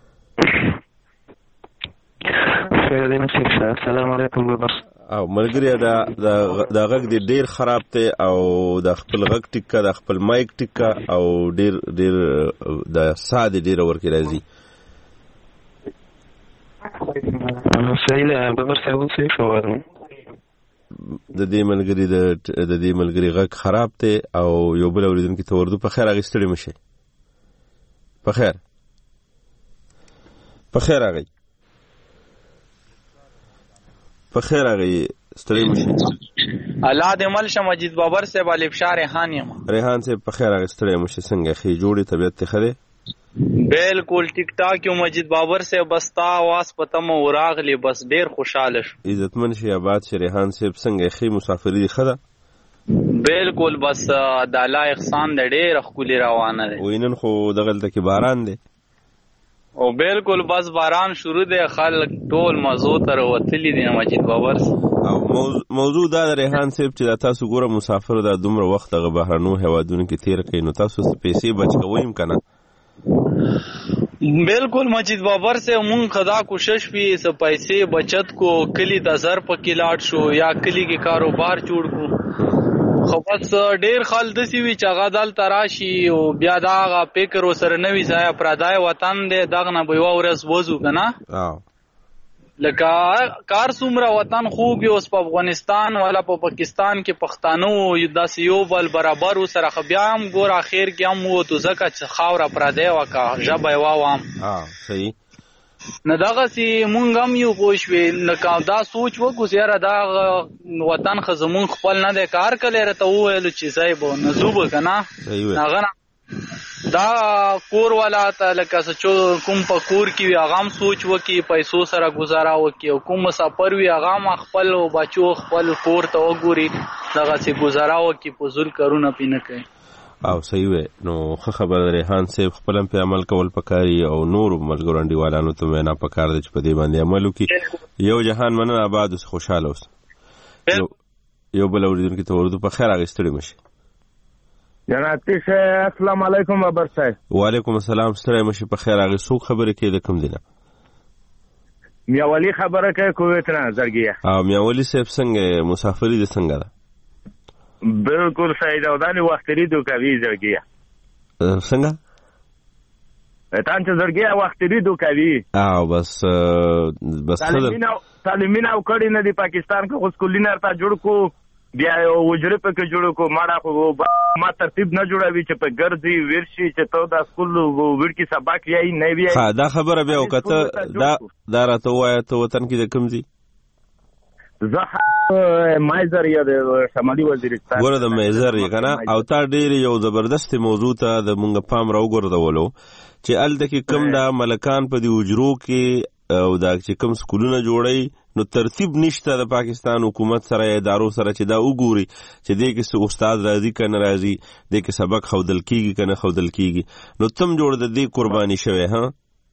Speaker 14: السلام علیکم
Speaker 1: او ملګری دا دا غږ دی ډیر خراب دی او د خپل غږ ټیکا د خپل مایک ټیکا او ډیر ډیر د ساده ډیر ورکې راځي
Speaker 14: صحیح ده ببر صاحب څه خبره
Speaker 1: د دې ملګری د د دې ملګری غږ خراب دی او یو بل اوریدونکو ته ورته په خیر اغستړي مشه په خیر په خیر اغي په خیر اغي ستړي مشه
Speaker 15: الله دې ملشه مجید بابر صاحب الف شاه ریحان یم
Speaker 1: ریحان صاحب په خیر اغستړي مشه څنګه خې جوړي طبيعت ته خره
Speaker 15: بالکل ټیک ټاک یو مجید بابر سے بستا واس پتم وراغلی بس ډیر خوشاله شو
Speaker 1: عزتمن شي آباد شي ریحان صاحب څنګه خې مسافری دی خدا
Speaker 15: بالکل بس د الله احسان د ډیر خولي روانه ده
Speaker 1: وینن خو دغلته کې باران دی
Speaker 15: او بالکل بس باران شروع دی خلک ټول مزو تر وتلی دی مجید بابر
Speaker 1: او موضوع دا ریحان صاحب چې تاسو ګوره مسافر دا دومره وخت غ بهرنو هوادونو کې تیر کړي نو تاسو پیسې بچ کوئ کنه
Speaker 15: بالکل مجید بابر سے مونږ خدا کوشش بھی س پیسے بچت کو کلی د زر په کلاټ شو یا کلی کې کاروبار جوړ کو خو بس ډیر خل دسی وی چې غدل تراشی او بیا دا غ فکر وسره نوی ځای پردای وطن دې دغه نه به ورس وځو کنه لکه کار څومره وطن خوږ اوس په افغانستان ولا په پاکستان کې پښتانو داسې یو بل برابر سره خو بیا هم ګور اخر کې هم وو تو زکه چې خاوره پردی وکا ژبه واوام
Speaker 1: ها صحیح
Speaker 15: نه دغه سي مونږ هم یو پوښوي لکه دا سوچ وکړو زیاره دا وطن خزمون خپل نه د کار کله رته ویل چې ځای به نزوب کنه هغه دا کور والا ته لکه چې کوم په کور کې وي هغه هم سوچ وکي پیسو سره گزارا وکي او کوم مسافر وي هغه هم خپل بچو خپل کور ته وګوري دغه چې گزارا وکي فزول کارونه پینه کوي
Speaker 1: او صحیح وي نو خبر ریحان صاحب خپل په عمل کول پکاري او نور ملګرو انډیوالانو ته نه پکار دي چې په دې باندې عمل وکي یو جهان مننه آباد اوس خوشاله اوس یو بل اوریدونکو ته ورته په خیر اغستړي مشه
Speaker 16: جناب شه السلام علیکم بابر صاحب
Speaker 1: وعلیکم السلام ستړی مشه په خیر اغه سو خبره کې د کوم دینه
Speaker 16: میاولی خبره کې کویت نه زرګیا
Speaker 1: او میاولی صاحب څنګه مسافری د څنګه ده
Speaker 16: بالکل صحیح ده ودانې وختري دو کوي زرګیا
Speaker 1: څنګه
Speaker 16: تان چې زرګیا وختري دو کوي
Speaker 1: او بس بس
Speaker 16: تعلیمین او تعلیمین او کړي نه دی پاکستان کې خو سکولینر تا جوړ کو بیا وجره په کې جوړ کو ماړه خو ما ترتیب نه جوړوي چې په ګرځي ورشي چې ته د سکول ورکی سبق یې نه وی
Speaker 1: ها دا خبره بیا وکړه دا دا راته وایي ته وطن کې د کوم ځای
Speaker 16: زه مایزر یا د شمالي وزیرستان
Speaker 1: ګوره د مایزر یې کنه او تا ډېر یو زبردست موضوع ته د مونږ پام راوګرځولو چې الته کې کم دا ملکان په دی وجرو کې او دا چې کوم سکولونه جوړي نو ترتیب نشته د پاکستان حکومت سره ادارو سره چې دا وګوري چې دې کې څو استاد راځي کنه راځي دې کې سبق خودل کیږي کنه خودل کیږي نو تم جوړ د دې قرباني شوه ها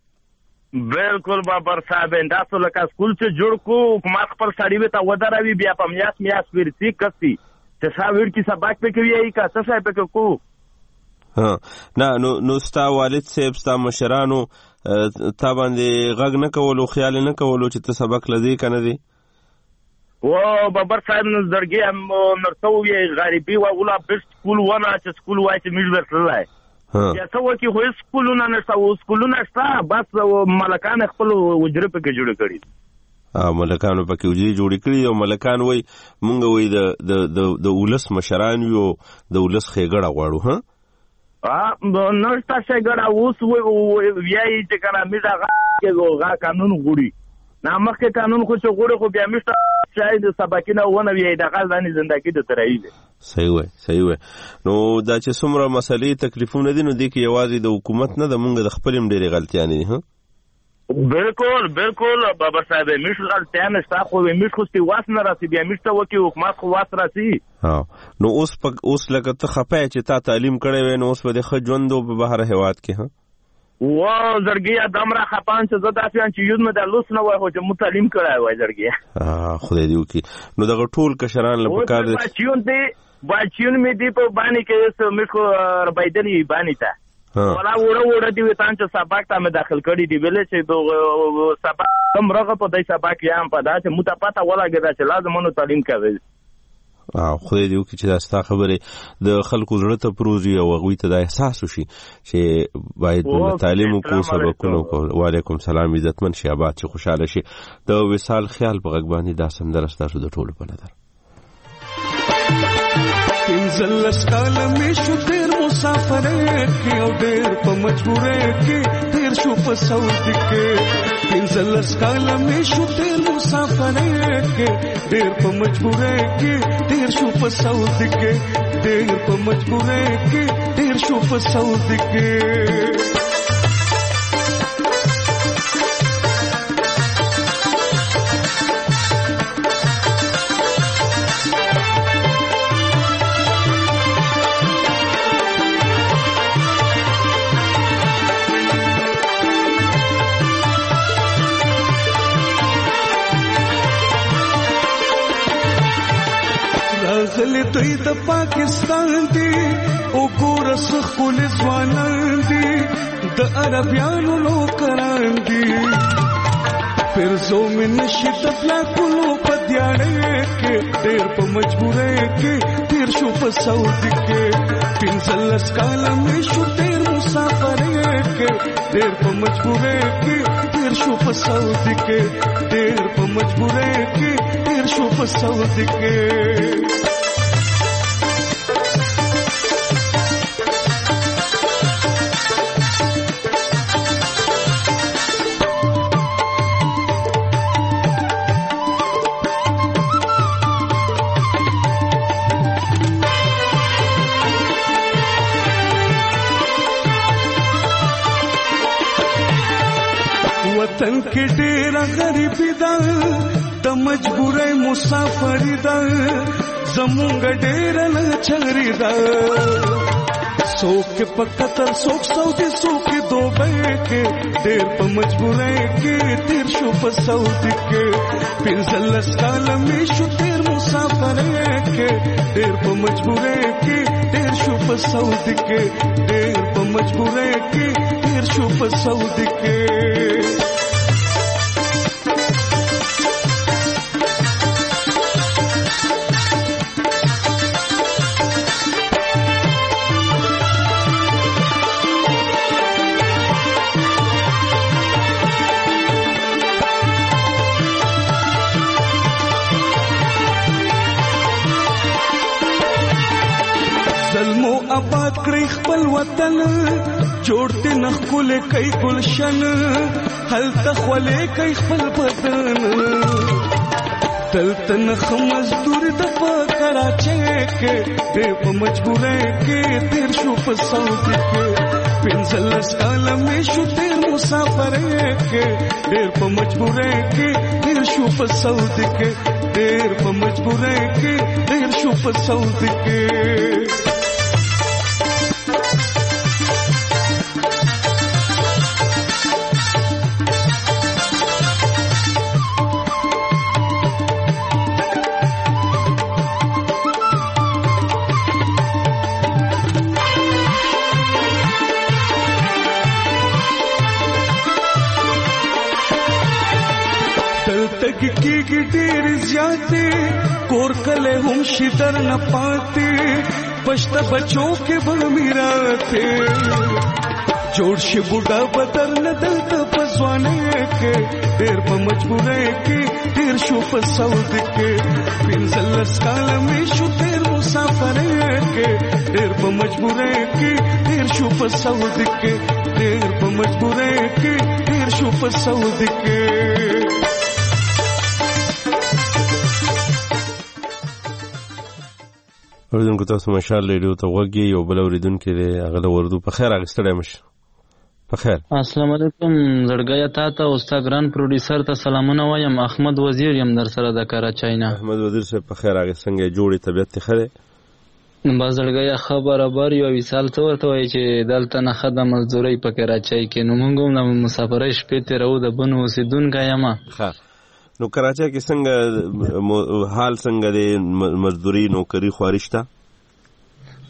Speaker 16: بالکل بابر صاحب انداسو لکه سکول چې جوړ کو حکومت خپل سړی وته ودروي بیا په میاس میاس ورسي کسي چې شاویر کې سبق پکې وی کا څه شي پکې کو
Speaker 1: ها نه نو نو ستا والد صاحب ستا مشرانو تا باندې غږ نه کولو خیال نه کولو چې ته سبق لدی کنه دی
Speaker 16: و بابر صاحب نو درګي هم نرسو وی غریبي و ولا بیسټ سکول ونه چې سکول وای چې میډ ورسلای یا څو کې خو سکولونه نشته او سکولونه شته بس ملکان خپل وجره پکې جوړ کړی
Speaker 1: ا ملکانو پکې وجري جوړ کړی او ملکان وای مونږ وای د د د ولس مشران یو د ولس خېګړه غواړو ها
Speaker 16: ا نو تاسو ګړه اوس وی چې کنه میډه غا قانون غوړي نامخه قانون خو چې غوړي خو بیا مشته شاید سبقینه ونه وی د غزاني ژوندۍ د ترایله
Speaker 1: صحیح وای صحیح وای نو دا چې څومره مسلې تکلیفونه دي نو د کې یوازې د حکومت نه د مونږ د خپلم ډېرې غلطیانې دي ها
Speaker 16: بالکل بالکل بابا صاحب مش غلطیان شته خو مش خو ستې واس نه راسي بیا مشته وکي حکومت خو واس راسي
Speaker 1: ها نو اوس پک اوس لکه ته خپای چې تا تعلیم کړې وې نو اوس به د خجوندو په بهر هواد کې ها
Speaker 16: و زرګیا دمره خپان چې زدا فيان چې یوز مې د لوس نه وای خو چې متعلم کړای وای زرګیا
Speaker 1: ها خدای دې وکي نو دغه ټول کشران له پکار دي
Speaker 16: بچیون دې بچیون مې دې په باندې کې مې خو ربایدنی باندې تا ولا وړه وړه دی وتان چې سبق ته مې داخل کړی دی ویلې چې دو سبق کم رغه په دای سبق یم په دا چې متپاته ولا ګدا چې لازم نو تعلیم کوي
Speaker 1: او خدای دې وکړي چې دا ستا خبرې د خلکو زړه ته پروزي او هغوی ته دا احساس وشي چې باید موږ تعلیم وکړو سبقونه وکړو. وعلیکم سلام عزتمن شي آباد چې خوشحاله شي. د وصال خیال په غږ باندې دا سندره ستاسو د ټولو په نظر.
Speaker 7: پنځلس کاله مې شو تېر مسافرۍ کې او ډېر په مجبورۍ کې تېر شو په سعودي کې. پنځلس کاله مې شو تېر مسافرۍ کې ډېر په مجبورۍ کې تېر شو په سعودي کې. ډېر په مجبورۍ کې تېر شو په سعودي کې. غلی دوی د پاکستان دی او ګور سخول ځوانان دی د عربیانو نوکران دی. پرزو مې نشي تفلا کولو په دیاړې کې ډېر په مجبورۍ کې تېر شو په سعودي کې. پنځلس کاله مې شو تېر مسافرۍ کې ډېر په مجبورۍ کې تېر شو په سعودي کې. ډېر په مجبورۍ کې تېر شو په سعودي کې. وطن کې ډېر غریبي ده د مجبورۍ مسافري ده زمونږ ډېر لاچاري ده. څوک په قطر څوک سعودي څوک دوبۍ کې ډېر په مجبورۍ کې تېر شو په سعودي کې. پنځلس کاله مې شو تېر مسافرۍ کې ډېر په مجبورۍ کې تېر شو په سعودي کې. ډېر په مجبورۍ کې تېر شو په سعودي کې. آباد کړی خپل وطن جوړته نخول کوي گلشن هلته خولې کوي خپل بدن. دلته نخ مزدور د په کراچۍ کې ډېر په مجبورۍ کې تېر شو په سعودي کې. پنځلس کاله مې شو تېر مسافرۍ کې ډېر په مجبورۍ کې تېر شو په سعودي کې. ډېر په مجبورۍ کې تېر شو په سعودي کې. کېږي ډېر زیاتې کور کله هم شي در نه پاتې پښته بچو کې به میراته جوړ شي بوډا بدر نه دلته په ځوانۍ کې ډېر په مجبورۍ کې تېر شو په سعودي کې. پنځلس کاله مې شو تېر مسافرۍ کې ډېر په مجبورۍ کې تېر شو په سعودي کې. ډېر په مجبورۍ کې تېر شو په سعودي کې.
Speaker 1: اوریدونکو تاسو مشال ریډیو ته وګورئ. یو بل اوریدونکو دی هغه د وردو په خیر اغستړی مش په خیر.
Speaker 17: السلام علیکم زړګیا تا ته او ستا ګران پروډوسر ته سلامونه وایم. احمد وزیر یم در سره د کراچۍ نه.
Speaker 1: احمد وزیر صاحب په خیر هغه څنګه جوړې طبیعت ته خره
Speaker 17: بس زړګیا خبره بر یو وصال ته ورته وایي چې دلته نه خدای مزدوري په کراچۍ کې نو موږ هم مسافرۍ شپې تیرو د بنو اوسیدونکي یم.
Speaker 1: ښه نو کراچۍ کې څنګه حال څنګه دی مزدوري نوکری خوارشته؟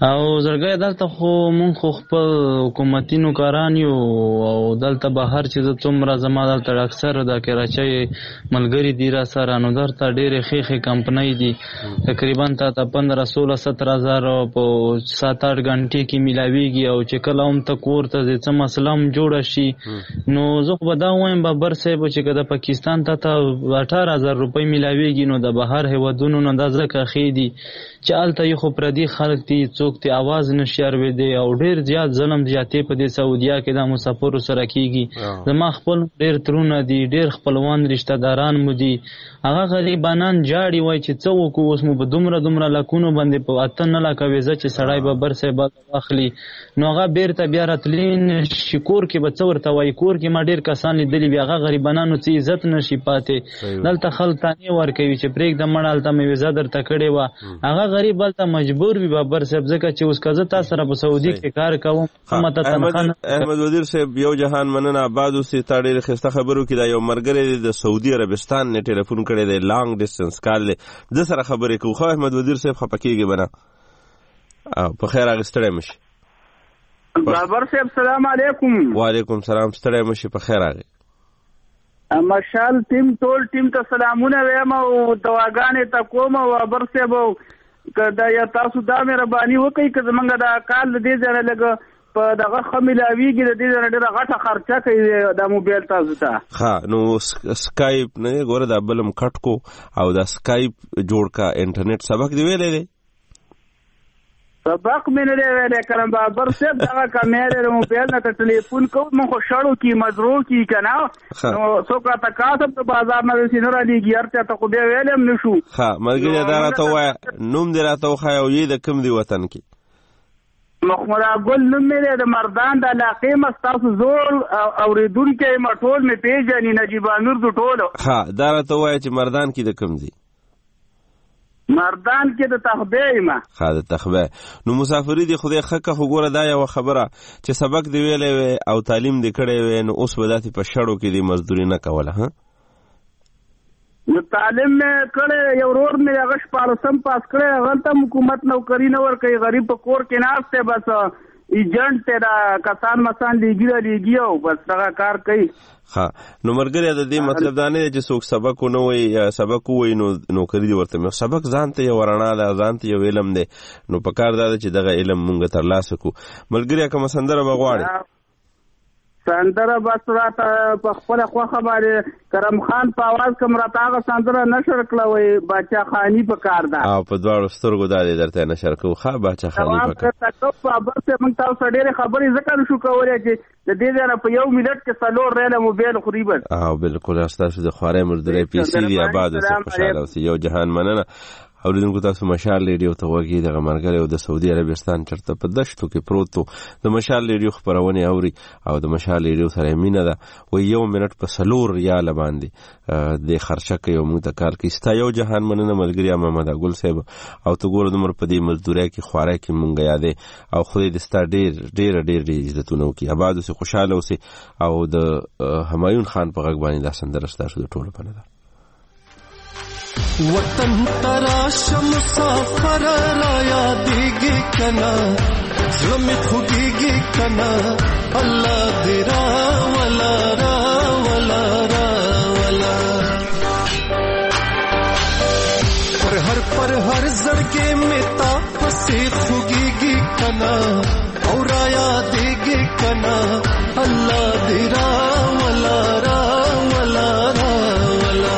Speaker 17: او زړګی دلته خو مونږ خو خپل حکومتي نوکران یو او دلته بهر چې زه څومره زما دلته اکثر د کراچۍ ملګري دي را سره نو درته ډېرې ښې ښې کمپنۍ دي تقریبا تا ته پندره سوله ستره هزار په سات اټ غنټې کې میلاویږي او چې کله هم ته کور ته ځې څه مسله هم جوړه شي نو زه خو به دا وایم بابر صاحب چې که د پاکستان ته ته اټاره هزار روپۍ میلاویږي نو د بهر هېوادونو نه دا ځکه ښې دي چې هلته یې خو پردي خلک دي څوک ته आवाज نشي اورېدی او ډېر زیات ظلم زیاتې په دې سعودیا کې د مسافرو سره کېږي زما خپل ډېر ترونه دي ډېر خپلوان رشته داران مو دي هغه غریبانان جاړي وای چې څه وکړو اوس مو په دومره دومره لکونو باندې په اته نه لکه ویزه چې سړی به بر صاحب واخلي نو هغه بیرته بیا راتلی نشي کور کې به څه ورته وایي کور کې ما ډېر کسان لیدلي وي هغه غریبانانو څه عزت نشي پاتې دلته خلک تانې ورکوي چې پرېږده مړه هلته مې ویزه درته کړې وه هغه غریب هلته مجبور وي بابر صاحب ځکه چې اوس که زه تا سره په سعودي کې کار کوم ماته تنخوا
Speaker 1: احمد وزیر صاحب یو جهان مننه آباد اوسې تا ډېرې ښایسته خبرو کې دا یو ملګری دی د سعودي عربستان نه ټلیفون کړی دی لانګ ډسټنس کال دی ده سره خبرې کوو خو احمد وزیر صاحب خفه کېږي به نه او په خیر اخیستلی مه شي
Speaker 18: بابر صاحب سلام علیکم
Speaker 1: وعلیکم سلام ستړی مه شي په خیر راغی
Speaker 18: مشال ټیم ټول ټیم ته سلامونه وایم او دواګانې ته کوم او بابر صاحب که دا یا تاسو دا مهرباني وکړئ که زمونږ دا کال د دې ځای نه لږ په دغه ښه میلاویږي د دې ځای نه ډېره غټه خرچه کوي دا موبایل تاسو ته
Speaker 1: ښه نو سکایپ نه ګوره دا بل هم کټ کو او دا سکایپ جوړ کا انټرنیټ سبق دی ویلی دی
Speaker 18: سبق مې نه دی ویلی کړم بابر صاحب دغه کمیرې د موبایل نه ته ټلیفون کوو موږ خو شړو کي مزرو کي که نه نو څوک راته کاسب د بازار نه داسې نه رالېږي هر چا ته خو بیا ویلی هم نه شو
Speaker 1: ښه ملګري دا راته ووایه نوم دې راته وښایه او یې د کوم دی وطن کې
Speaker 18: محمد ګل نوم مې دی د مردان د علاقې مه ستاسو زوړ اورېدونکی یم ټول مې پېژني نجیب امیر دو ټولو
Speaker 1: ښه دا راته ووایه چې مردان کې د کوم دی
Speaker 18: مردان کې د تخبې یم
Speaker 1: ښه د تخبې نو مسافري دې خدای ښه که خو ګوره دا یوه خبره چې سبق دې ویلی وی او تعلیم دې کړی وی نو اوس به داسې په شړو کې دې مزدوري نه کوله ها
Speaker 18: نو تعلیم مې کړی یو ورور مې هغه شپاړسم پاس کړی هغلته هم حکومت نوکري نه ورکوي غریب په کور کې ناست دی بس ایجنټ دی دا کسان مسان لیږي را لیږي او بس دغه کار کوي
Speaker 1: ښه نو ملګري د دې مطلب دا نه دی چې څوک سبق ونه وایي یا سبق ووایي نو نوکري دې ورته مې سبق ځان ته یو رڼا ده ځان ته یو علم دی نو په کار دا ده چې دغه علم مونږ ترلاسه کړو ملګري کومه سندره به غواړې
Speaker 18: سندره بس راته په خپله خوښه باندې کرم خان په اواز کوم راته هغه سندره نشر کړه وایي باچا خاني په کار ده
Speaker 1: او په دواړو سترګو دا دی درته نشر کوو ښه باچا خاني په کار
Speaker 18: بابر صاحب موږ تاسو سره ډېرې خبرې ځکه نشو کولی چې د دې ځای نه په یو منټ کې څلور ریاله موبایل خوري بس
Speaker 1: او بالکل ستاسو د خوارۍ مزدورۍ پیسې دي آباد اوسئ خوشحاله اوسئ یو جهان مننه اوریدونکو تاسو مشال ریډیو ته وګورئ دغه ملګری او د سعودي عربستان چرته په دشتو کې پروت و د مشال ریډیو خبرونه اوري او د مشال ریډیو سره مینه ده و یو منټ په سلور ریال باندې د خرچه کوي او موږ ته کار کوي ستا یو جهان مننه ملګری محمد ګل صاحب او ته ګوره دومره په دې مزدورۍ کې خوارۍ کې مونږ یادې او خدای دې ستا ډېر ډېر ډېر ډېر عزتونه وکړي آباد اوسئ خوشحاله اوسئ او د همایون خان په غږ باندې دا سندره ستاسو د ټولو په نه ده
Speaker 7: وطن تراش مسافر را یادیږي کنا زړه خوږیږي کنا الله دې را ولا را ولا را ولا پر هر پر هر زړګي مې تا پسې خوږیږي کنا او را یادیږي کنا الله دې را ولا را ولا را ولا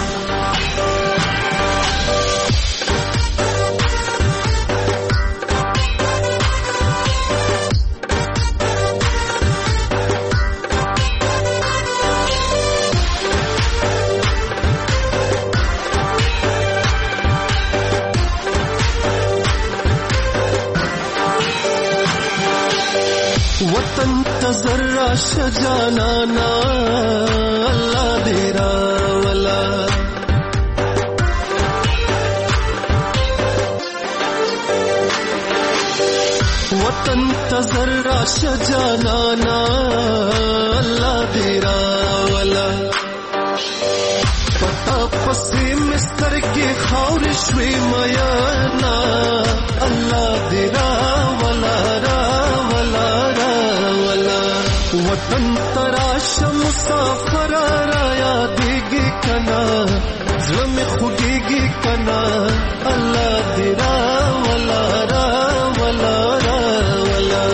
Speaker 7: وطن تزرع شجانانا اللہ دیرا ولا وطن تزرع شجانانا اللہ دیرا ولا پتا پسی مستر کی خاور شوی میانا اللہ دیرا وطن تراش مسافر را یادېږي کنا زړه مې خوږېږي کنا الله دې راولا راولا راولا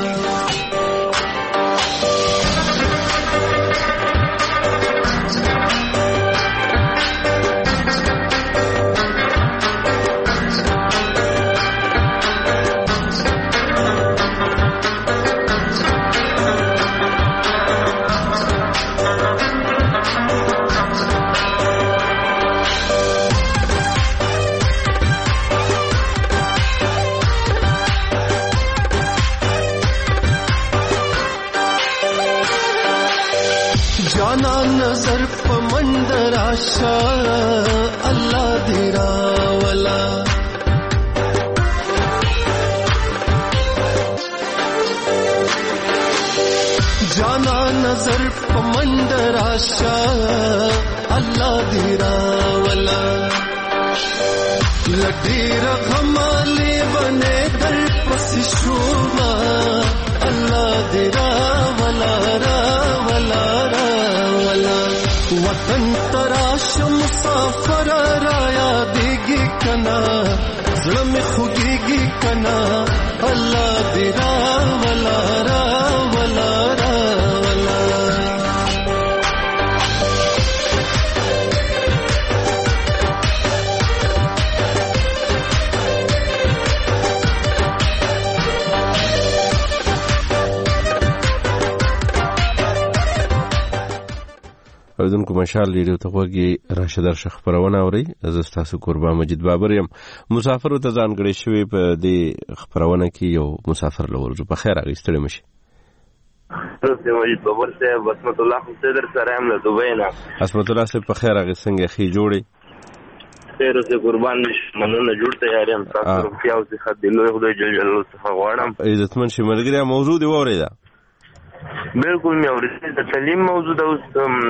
Speaker 7: نظر پمند راشا الله دې راولا جانا نظر پمند راشا الله دې راولا لډیر غمالې بنه در پس شوما الله دې راولا راولا وطن تراش مسافر را یادېږي کنا زړه مې خوږېږي کنا الله دې راولا راولا راولا
Speaker 1: اوریدونکو مشال ریډیو ته غوږی راشد درشه خبرونه اوري. زه ستاسو قربان مجید بابر یم. مسافر ته ځانګړی شوی په دې خبرونه کې یو مسافر لورځو په خیر اغستړی مشي.
Speaker 19: تاسو مجید بابر صاحب بسمت الله صدر سره هم له دوبۍ نه.
Speaker 1: بسمت الله صاحب په خیر اغستنګ خي جوړي.
Speaker 19: خیر اوسه قربان نشه مننه جوړ تیار یم. تاسو روغتیا او صحت دې له خدای جل جلاله څخه غواړم.
Speaker 1: عزتمن شي ملګری موضوع دی وریدا.
Speaker 19: بالکل مې اورېدل د تعلیم موضوع د اوس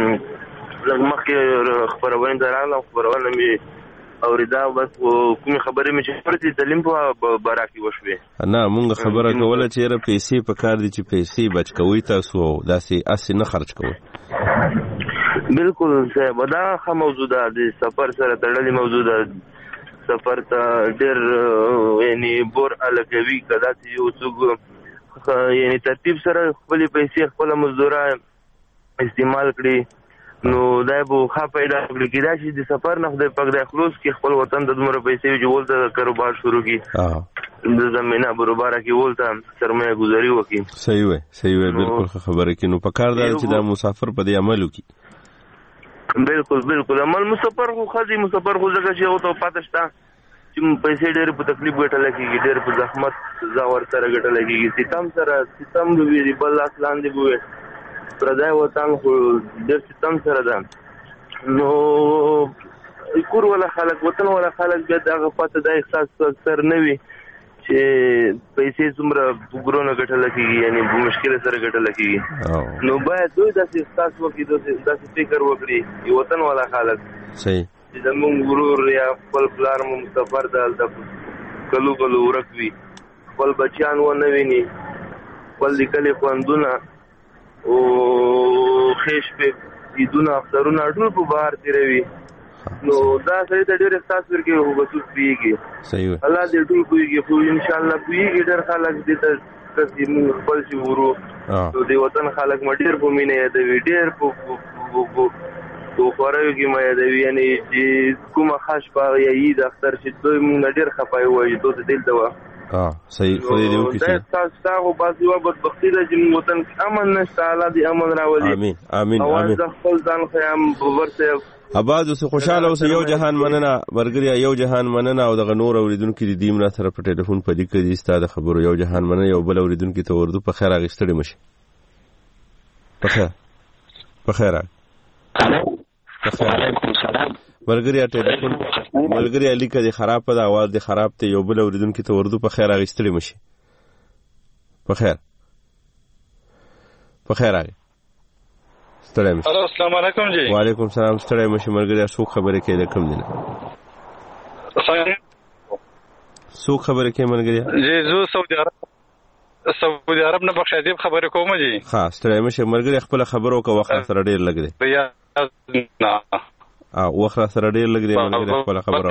Speaker 19: مخکې خبرونه دراله خبرونه مې اورېدا بس کومې خبرې مې چې پرتې تعلیم په باره کې وشوې
Speaker 1: نه مونږ خبره کوله چې یاره پیسې په کار دي چې پیسې بچ کوئ تاسو داسې اسې نه خرج کوئ.
Speaker 19: بالکل صاحب دا ښه موضوع ده د سفر سره تړلې موضوع ده. سفر ته ډېر یعنې بور الګوي که داسې یو څوک یعنی ترتیب سره خپلې پیسې خپله مزدوره استعمال کړي نو دا به ښه پیدا کړي. کېدای شي د سفر نه خدای پاک دی خلاص کړي خپل وطن ته دومره پیسې چې ولته کاروبار شروع کړي د زمینه برابره کې ولته سرمایه ګذاري وکړي.
Speaker 1: صحیح وی صحیح وی بالکل خبره کې نو پکار دی چې دا مسافر په دې عمل وکړي.
Speaker 19: بالکل بالکل عمل مسافر خو خځې مسافر خو ځکه چې او ته پاتې شته چې پیسې ډېر په تکلیف ګټله کېږي ډېر په زحمت ځاور سره ګټله کېږي ستم سره ستم به وي بل لاس لاندې به وي پردی وطن خو ډېر ستم سره ده نو کور والا خلک وطن والا خلک بیا د هغه پته دا احساس اکثر نه وي چې پیسې څومره په ګرونه ګټله کېږي یعنې په مشکله سره ګټله کېږي نو باید دوی داسې احساس وکړي داسې فکر وکړي چې وطن والا خلک
Speaker 1: صحیح
Speaker 19: چې زمونږ ورور یا خپل پلار مو مسافر ده هلته کلو کلو ورک وي خپل بچیان ونه ویني خپل لیکلي خوندونه او ښې شپې عیدونه اخترونه ټول په بهر تېروي نو دا سړي ته ډېر احساس ورکوي خو به څوک پوهېږي الله دې ټول پوهېږي خو انشاءالله پوهېږي ډېر خلک دې ته کسې مونږ خپل چې ورو نو د وطن خلک ما ډېر په مینه یادوي ډېر په تو خوراوي کې ما یادوي یعنې چې کومه ښه شپه یا عید اختر چې دوی مونږ نه ډېر خفه وایي دوی ته دلته وه
Speaker 1: صحیح خدای دې وکړي
Speaker 19: دا ستا خو بس یوه بدبختي ده چې مونږ وطن کې امن نشته الله دې امن راولي
Speaker 1: امین امین
Speaker 19: اواز د خپل ځان ښیم بابر صاحب
Speaker 1: اباد اوسه خوشاله اوسه یو جهان مننه برګریا یو جهان مننه او دغه نور اوریدونکو دې دیم را سره په ټلیفون په دې کې دې ستاسو خبرو یو جهان مننه یو بل اوریدونکو ته ورده په خیر اغستړي مشي په خیر په خیر
Speaker 20: وعلیکم السلام
Speaker 1: برګریا ټلیفون برګریا لیکه دې خراب ده आवाज دې خراب ته یو بل اوریدونکو ته ورده په خیر اغستړي مشي په خیر په خیر ستړی مشه.
Speaker 15: السلام علیکم جی.
Speaker 1: وعلیکم السلام. ستړی مشه ملګری څوک خبرې کوي د کوم دینه څوک خبرې کوي ملګری؟
Speaker 15: جی زه سعودي عرب
Speaker 20: سعودي عرب نه بخښ ادیب خبرې کوم جی
Speaker 1: ها ستړی مشه مرګ خپل خبرو کو وخت سره ډیر لګ دی
Speaker 20: نه
Speaker 1: ا وخت سره ډیر لګ دی مرګ خپل خبرو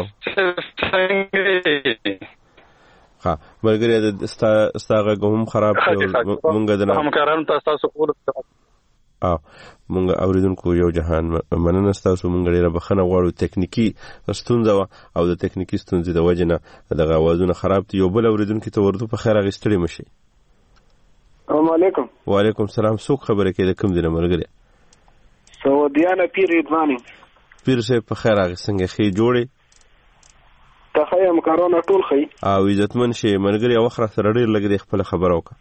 Speaker 1: ها مرګ د استاغه کوم خراب مونږ د
Speaker 20: همکارانو تاسو کول
Speaker 1: ا مونږ اوریدونکو یو جهان مننه تاسو مونږ ډیره بخنه غواړو ټکنیکی ستونزه او د ټکنیکی ستونزې د وجنه د غوازونه خراب دي یو بل اوریدونکو ته ورته په خیر غستړي مشي
Speaker 21: السلام علیکم
Speaker 1: وعلیکم السلام څوک خبره کې د کوم دینه مرګره
Speaker 21: سعودیانه پیر ادوانی
Speaker 1: پیر سه په خیر غسنګ خې جوړي
Speaker 21: تخیم کارونا ټول خې
Speaker 1: او عزتمن شي مرګره وخره سره ډیر لګ دی خپل خبرو کا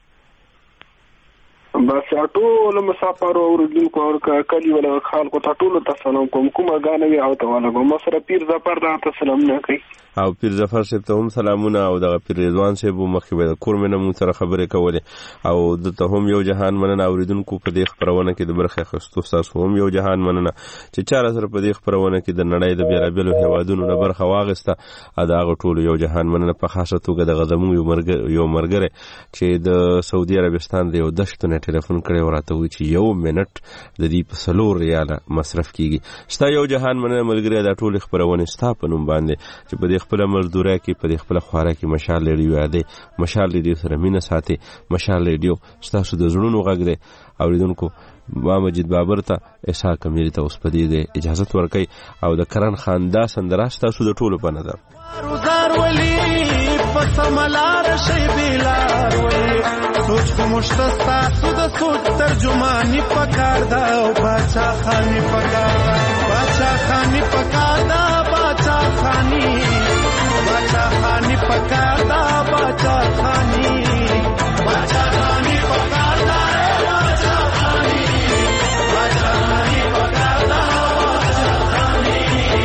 Speaker 21: بس ټول مسافر او اوریدونکو او کلی ولا خلکو ته ټول تسلام کوم کومه غانوي او ته ولا کوم سره پیر ظفر دا تسلام نه کوي
Speaker 1: او پیر ظفر صاحب ته هم سلامونه او د پیر رضوان صاحب مخکې به کور منه مون سره خبرې کوله او د ته هم یو جهان مننه اوریدونکو په دې خبرونه کې د برخه خستو تاسو هم یو جهان مننه چې چاره سره په دې خبرونه کې د نړۍ د بیرابلو هوادونو نه برخه واغسته ادا غټول یو جهان مننه په خاصه توګه د غزمو یو مرګ یو مرګره چې د سعودي عربستان د یو دشتونه ټلیفون کړي ورته و چې یو منټ د دې په سلور ریاله مصرف کیږي ستا یو جهان مننه ملګری دا ټول خبرونه ستا په نوم باندې چې په دې خپل مزدوري کې په خپل خواره کې مشال لري یاده مشال لري سره مینه ساتي مشال لري ستاسو د زړونو غږ دی اوریدونکو ما مجید بابر ته اسحاق امیر ته اوس پدې ده اجازه ورکړي او د کرن خاندا سندراش تاسو د ټولو په نظر
Speaker 7: روزار ولی پسملار شی بیلار ولی سوچ کو مشتستا سود سوچ ترجمانی پکار دا او باچا خانی پکار دا باچا خانی پکار دا باچا خانی باچا خانی پکار دا باچا خانی باچا خانی پکار دا باچا خانی باچا خانی پکار دا باچا خانی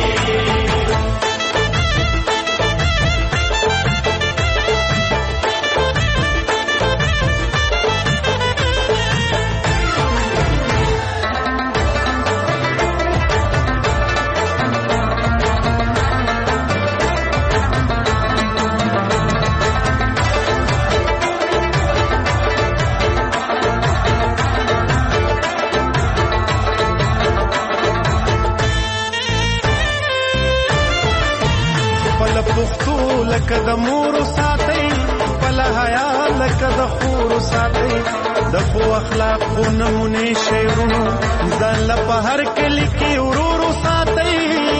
Speaker 7: لکه د مور ساتي بل حیا لکه د خور ساتي د خو اخلاق خو نمونه شیرونو ځان له په هر کلی کې ورور ساتي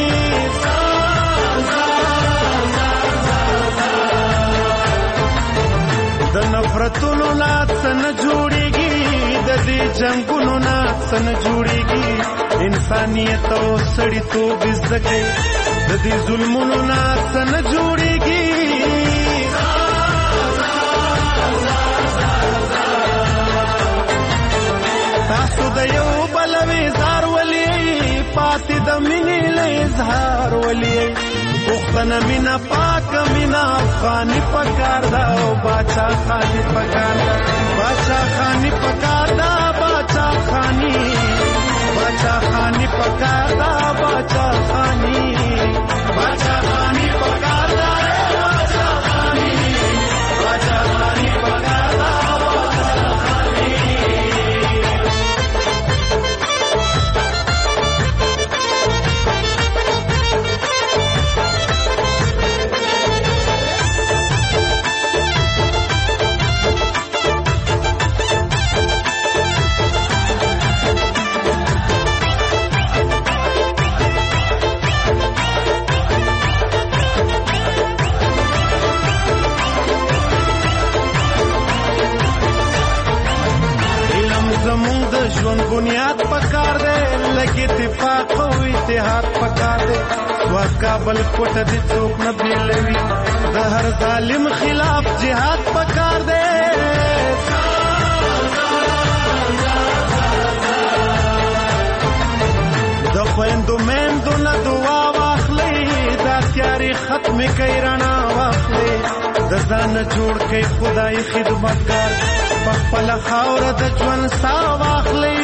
Speaker 7: د نفرتونو لات نه جوړيږي د دې جنگونو نه نه جوړيږي انسانيت او سړیتوب زکه د دې ظلمونو نه نه جوړيږي تاسو د یو بلوي زار ولي پاتې د مینې له اظهار ولي وختنه مینا پاک مینا افغاني پکار دا او باچا خاني پکار دا باچا خاني پکار دا باچا خاني باچا خاني پکار دا باچا خاني باچا خاني پکار دا باچا خاني باچا خاني پکار دا باچا خاني ژوند بنیاد پکار دے لګي اتفاق او اتحاد پکار دے وا کابل کوټ دې څوک نه بیلوي د هر ظالم خلاف jihad پکار دے د خويندو مېندو نه دعا واخلې دا تیاری ختم کړي رڼا واخلې د ځان جوړ کړي خدای خدمتګار خپل خاور د ژوند سا واخلې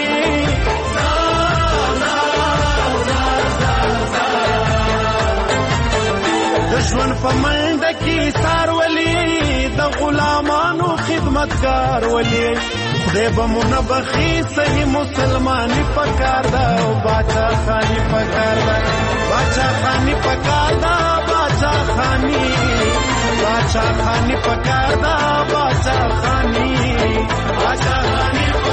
Speaker 7: د ژوند په منډه کې سار ولي د غلامانو خدمتګار ولي خدای به مونږ بخي صحیح مسلمانی پکار دا او باچا خانی پکار دا باچا خانی پکار دا باچا خانی باچا خانی پکار دا باچا خانی باچا خانی